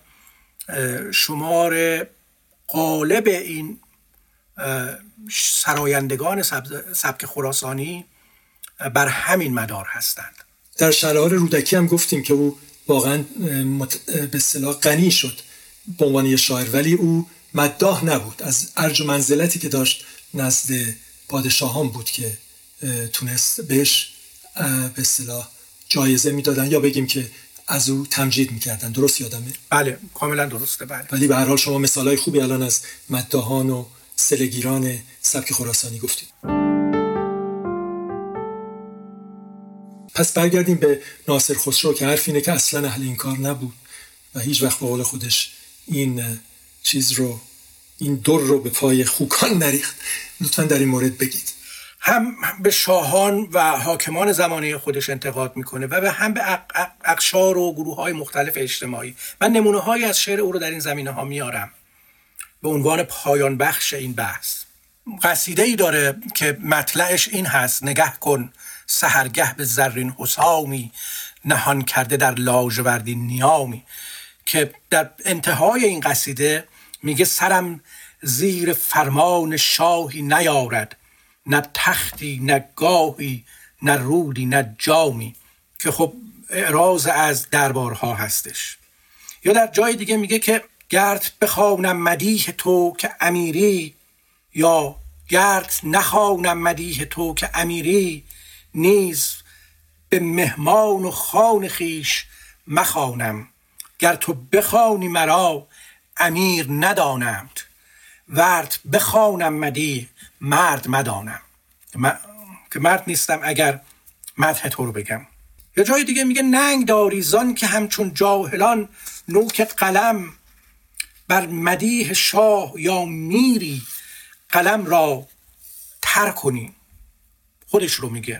شمار غالب این سرایندگان سبک خراسانی بر همین مدار هستند. در شرار رودکی هم گفتیم که او واقعا به اصطلاح غنی شد به عنوان یه شاعر، ولی او مداح نبود. از ارج و منزلتی که داشت نزد پادشاهان بود که تونست بهش به اصطلاح جایزه میدادن، یا بگیم که از او تمجید میکردن. درست یادمه؟ بله، کاملا درسته. بله. ولی به هر حال شما مثالای خوبی الان از مداحان و صله‌گیران سبک خراسانی گفتید. پس برگردیم به ناصر خسرو که حرف اینه که اصلا اهل این کار نبود و هیچ وقت به قول خودش این در رو به پای خوکان نریخت. لطفاً در این مورد بگید. هم به شاهان و حاکمان زمانه خودش انتقاد میکنه و هم به اقشار و گروه های مختلف اجتماعی. من نمونه هایی از شعر او رو در این زمینه ها میارم به عنوان پایان بخش این بحث. قصیده ای داره که مطلعش این هست: نگه کن سحرگه به زرین حسامی، نهان کرده در لاژوردی نیامی، که در انتهای این قصیده میگه سرم زیر فرمان شاهی نیارد، نه تختی نه گاهی نه رودی نه جامی، که خب اعراض از دربارها هستش. یا در جای دیگه میگه که گرد بخوانم مدیح تو که امیری، یا گرد نخوانم مدیح تو که امیری، نیز به مهمان و خان خیش مخوانم، گر تو بخوانی مرا امیر ندانمت، ورد بخوانم مدیح مرد مدانم، که مرد نیستم اگر مدح تو رو بگم. یا جای دیگه میگه ننگ داری زان که همچون جاهلان نوک قلم، بر مدیح شاه یا میری قلم را تر کنی. خودش رو میگه.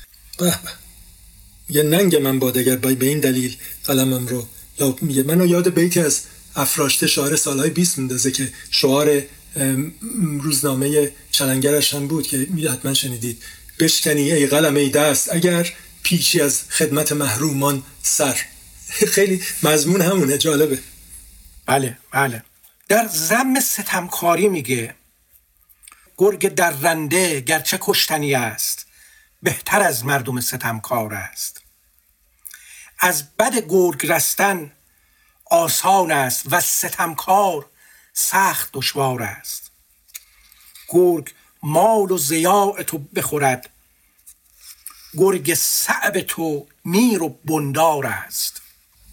یه ننگ من باد اگر به این دلیل قلمم رو، یا میگه منو یاد بیتی از افراشته شاعر سالهای 20 میندازه که شعار روزنامه چلنگرش هم بود که حتما شنیدید: بشکنی ای قلم ای دست، اگر پیچی از خدمت محرومان سر. خیلی مضمون همونه، جالبه. بله بله. در ذم ستمکاری میگه گرگ درنده گرچه کشتنی است، بهتر از مردم ستمکار است. از بد گرگ رستن آسان است و ستمکار سخت دشوار است. گرگ مال و ضیاع تو بخورد، گرگ صعب تو میر و بندار است.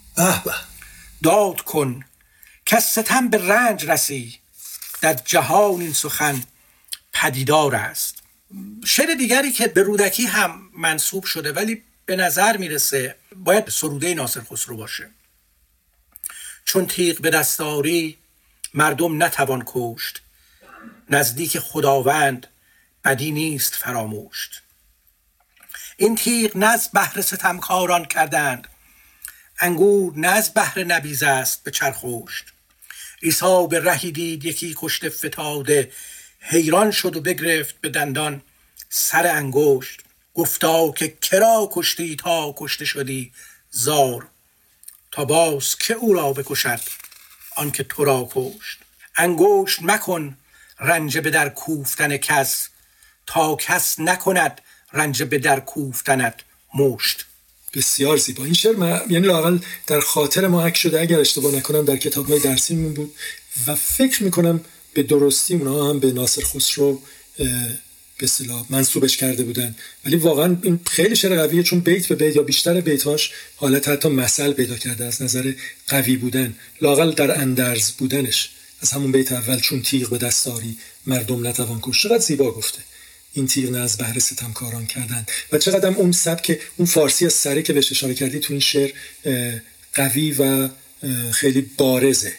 داد کن که ستم به رنج رسی، در جهان این سخن پدیدار است. شعر دیگری که به رودکی هم منسوب شده ولی به نظر میرسه باید سروده ناصر خسرو باشه: چون تیغ به دستاری مردم نتوان کشت، نزدیک خداوند بدی نیست فراموشت. این تیغ نه از بهر ستمکاران کردند، انگور نه از بهر نبیذ است به چرخوشت. عیسی به رهی دید یکی کشته فتاده، حیران شد و بگرفت به دندان سر انگشت. گفتا که کرا کشتی تا کشته شدی زار، تا باز که او را بکشد آن که تو را کشت. انگشت مکن رنج به در کوفتن کس، تا کس نکند رنج به در کوفتنت مشت. بسیار زیبا. این شعر یعنی لااقل در خاطر ما حک شده، اگر اشتباه نکنم در کتاب‌های درسیمون بود و فکر میکنم به درستی اونها هم به ناصر خسرو به اصطلاح منسوبش کرده بودن، ولی واقعا این خیلی شعر قویه، چون بیت به بیت یا بیشتر بیتاش حالت حتی مثل پیدا کرده از نظر قوی بودن، لااقل در اندرز بودنش. از همون بیت اول چون تیغ به دستاری مردم نتوان کشت، چقدر زیبا گفته این تیغ نه از بهر ستمکاران کردن، و چقدر اون سبک اون فارسی از سری که بهش اشاره کردی تو این شعر قوی و خیلی بارزه.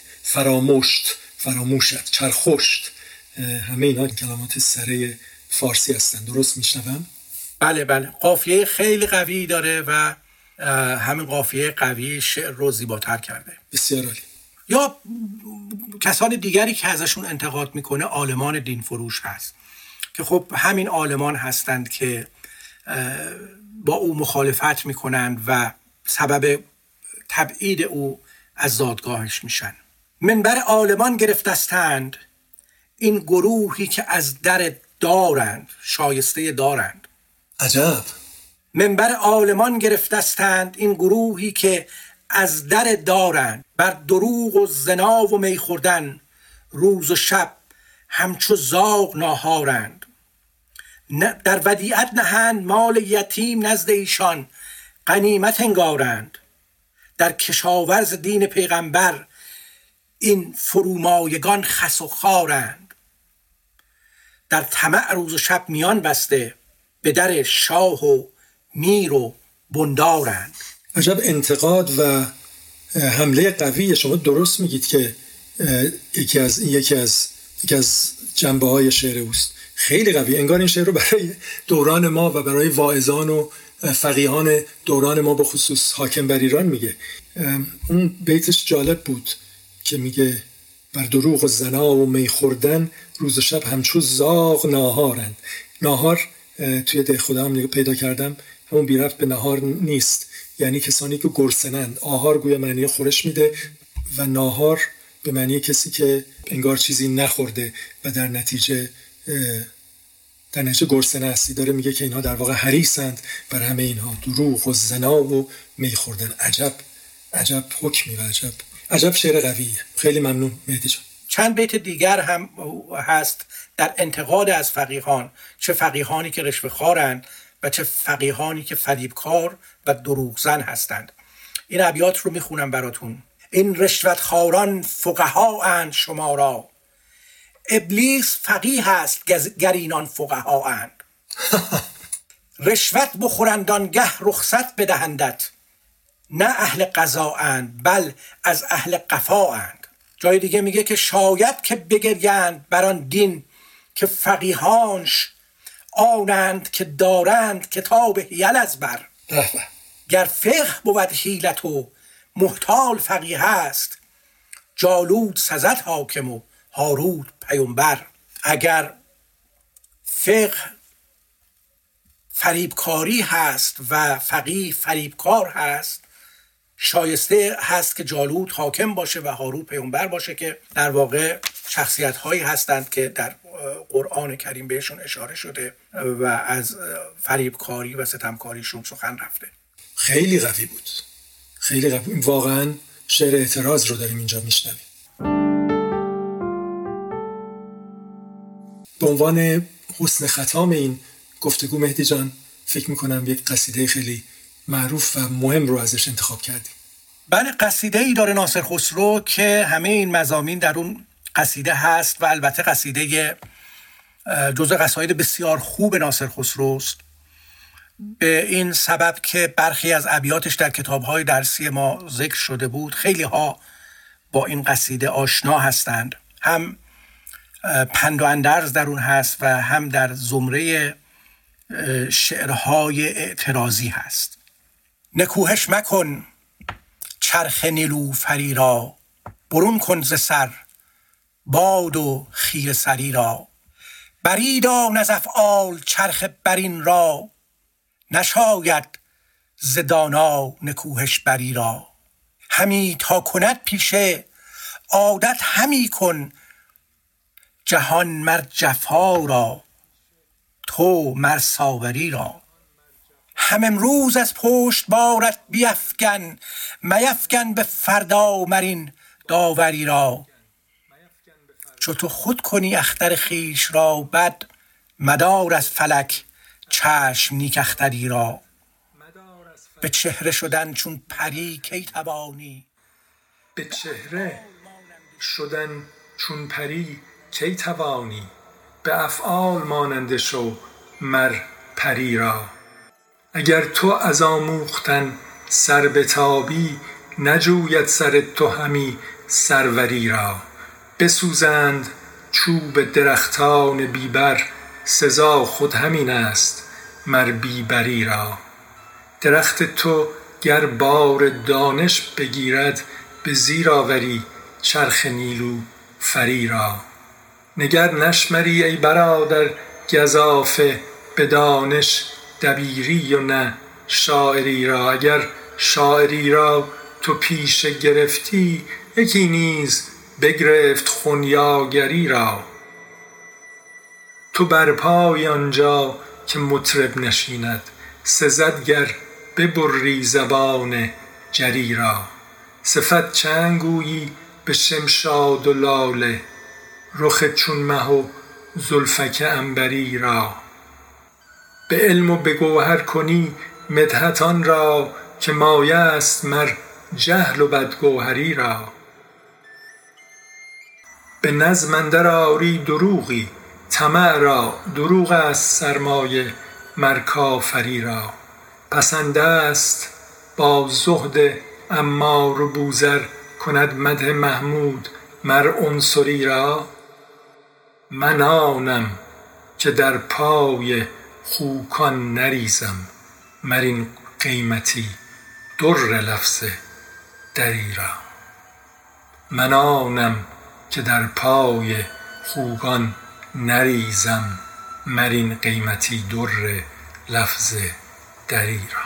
فراموشت، چرخشت، همه اینا کلمات سره فارسی هستن. درست میشنوم؟ بله قافیه خیلی قوی داره و همین قافیه قوی شعر رو زیباتر کرده. بسیار عالی. یا کسان دیگری که ازشون انتقاد میکنه عالمان دین فروش هست که خب همین عالمان هستند که با او مخالفت میکنند و سبب تبعید او از زادگاهش میشن. منبر عالمان گرفتستند این گروهی که از در دارند، شایسته دارند. عجب. منبر عالمان گرفتستند این گروهی که از در دارند، بر دروغ و زنا و می خوردن روز و شب همچو زاغ ناهارند. در ودیعت نهند مال یتیم نزد ایشان غنیمت انگارند. در کشاورز دین پیغمبر این فرومایگان خس و خارند. در طمع روز و شب میان بسته به در شاه و میر و بندارند. عجب انتقاد و حمله قوی. شما درست میگید که یکی از جنبه‌های شعر اوست. خیلی قوی. انگار این شعر رو برای دوران ما و برای واعظان و فقیهان دوران ما به خصوص حاکم بر ایران میگه. اون بیتش جالب بود که میگه بر دروغ و زنا و می خوردن روز و شب همچو زاغ ناهارند. ناهار توی ده خدا هم پیدا کردم همون بی ربط به نهار نیست، یعنی کسانی که گرسنند. آهار گویا معنی خورش میده و ناهار به معنی کسی که انگار چیزی نخورده و در نتیجه گرسنه هستی. داره میگه که اینها در واقع حریصند بر همه اینها، دروغ و زنا و می خوردن. عجب حکمی و عجب شعر قویه. خیلی ممنون مهدی جان. چند بیت دیگر هم هست در انتقاد از فقیهان، چه فقیهانی که رشوه‌خوارند و چه فقیهانی که فریبکار و دروغزن هستند. این ابیات رو میخونم براتون. این رشوتخواران فقها اند شما را، ابلیس فقیه است گر اینان فقها اند. رشوت بخورند آنگه رخصت بدهندت، نه اهل قضا اند بل از اهل قفا اند. جای دیگه میگه که شاید که بگریند بر آن دین که فقیهانش آنند که دارند کتاب حیل از بر. گر فقه بود حیلت و محتال فقیه است، جالوت سزد حاکم و هاروت پیامبر. اگر فقه فریبکاری هست و فقیه فریبکار هست، شایسته هست که جالوت حاکم باشه و هاروت پیامبر باشه، که در واقع شخصیت هایی هستند که در قرآن کریم بهشون اشاره شده و از فریبکاری و ستمکاریشون سخن رفته. خیلی قوی بود. خیلی قوی. واقعا شعر اعتراض رو داریم اینجا میشنویم. به عنوان حسن ختام این گفتگو مهدی جان، فکر میکنم یک قصیده خیلی معروف و مهم رو ازش انتخاب کردیم. بله، قصیده ای داره ناصر خسرو که همه این مضامین در اون قصیده هست و البته قصیده جزء قصاید بسیار خوب ناصر خسروست، به این سبب که برخی از ابیاتش در کتاب‌های درسی ما ذکر شده بود. خیلی ها با این قصیده آشنا هستند، هم پند و اندرز در اون هست و هم در زمره شعرهای اعتراضی هست. نکوهش مکن چرخ نیلوفری را، برون کن ز سر باد و خیره سری را. بریدان از افعال چرخ برین را، نشاید ز دانا نکوهش بری را. همی تا کند پیشه عادت همی کن، جهان مر جفا را تو مر ساوری را. هم امروز از پشت بارت بیفگن، میفگن به فردا مرین داوری را. چو تو خود کنی اختر خویش را بد، مدار از فلک چشم نیک اختری را. به چهره شدن چون پری کی توانی، به چهره شدن چون پری کی توانی. به افعال ماننده شو مر پری را. اگر تو از آموختن سر بتابی، نجوید سر تو همی سروری را. بسوزند چوب درختان بیبر، سزا خود همین است مر بیبری را. درخت تو گر بار دانش بگیرد، به زیر آوری چرخ نیلوفری را. نگر نشمری ای برادر گزافه، به دانش دبیری و نه شاعری را. اگر شاعری را تو پیشه گرفتی، یکی نیز بگرفت خنیاگری را. تو برپای آنجا که مطرب نشیند، سزد گر ببری زبان جری را. صفت چند گویی به شمشاد و لاله، رخ چون مه و زلفک عنبری را. به علم و به گوهر کنی مدحت آن را، که مایه است مر جهل و بدگوهری را. به نظم اندر آری دروغی، طمع را دروغ است سرمایه مر کافری را. پسند است با زهد عمار و بوذر، کند مدح محمود مر عنصری را. من آنم که در پای خوکان نریزم، مر این قیمتی در لفظ دری را. من آنم که در پای خوکان نریزم، مر این قیمتی در لفظ دری را.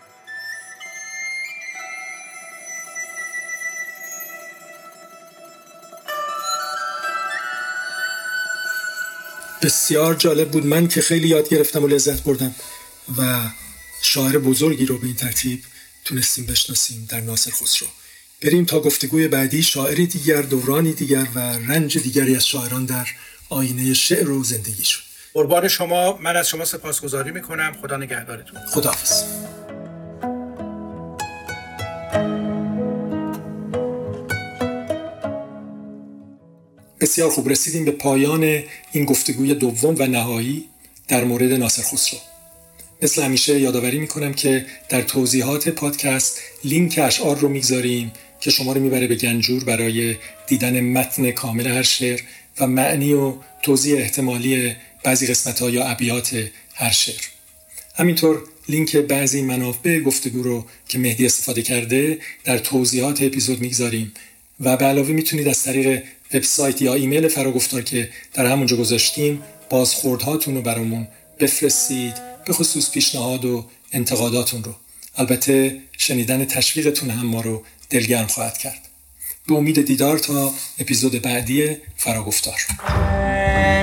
بسیار جالب بود. من که خیلی یاد گرفتم و لذت بردم و شاعر بزرگی رو به این ترتیب تونستیم بشناسیم در ناصر خسرو. بریم تا گفتگوی بعدی، شاعری دیگر، دورانی دیگر و رنج دیگری از شاعران در آینه شعر و زندگیشون. قربان شما، من از شما سپاسگزاری میکنم. خدا نگهدارتون. خداحافظ. بسیار خوب، رسیدیم به پایان این گفتگوی دوم و نهایی در مورد ناصر خسرو. مثل همیشه یادآوری میکنم که در توضیحات پادکست لینک اشعار رو میگذاریم که شما رو میبره به گنجور برای دیدن متن کامل هر شعر و معنی و توضیح احتمالی بعضی قسمت‌ها یا ابیات هر شعر. همینطور لینک بعضی منابع گفتگو رو که مهدی استفاده کرده در توضیحات اپیزود میگذاریم و به علاوه میتونید از طریق وبسایت یا ایمیل فراگفتار که در همونجا گذاشتیم بازخوردهاتون رو برامون بفرستید، به خصوص پیشنهاد و انتقاداتون رو. البته شنیدن تشویقتون هم ما رو دلگرم خواهد کرد. به امید دیدار تا اپیزود بعدی فراگفتار.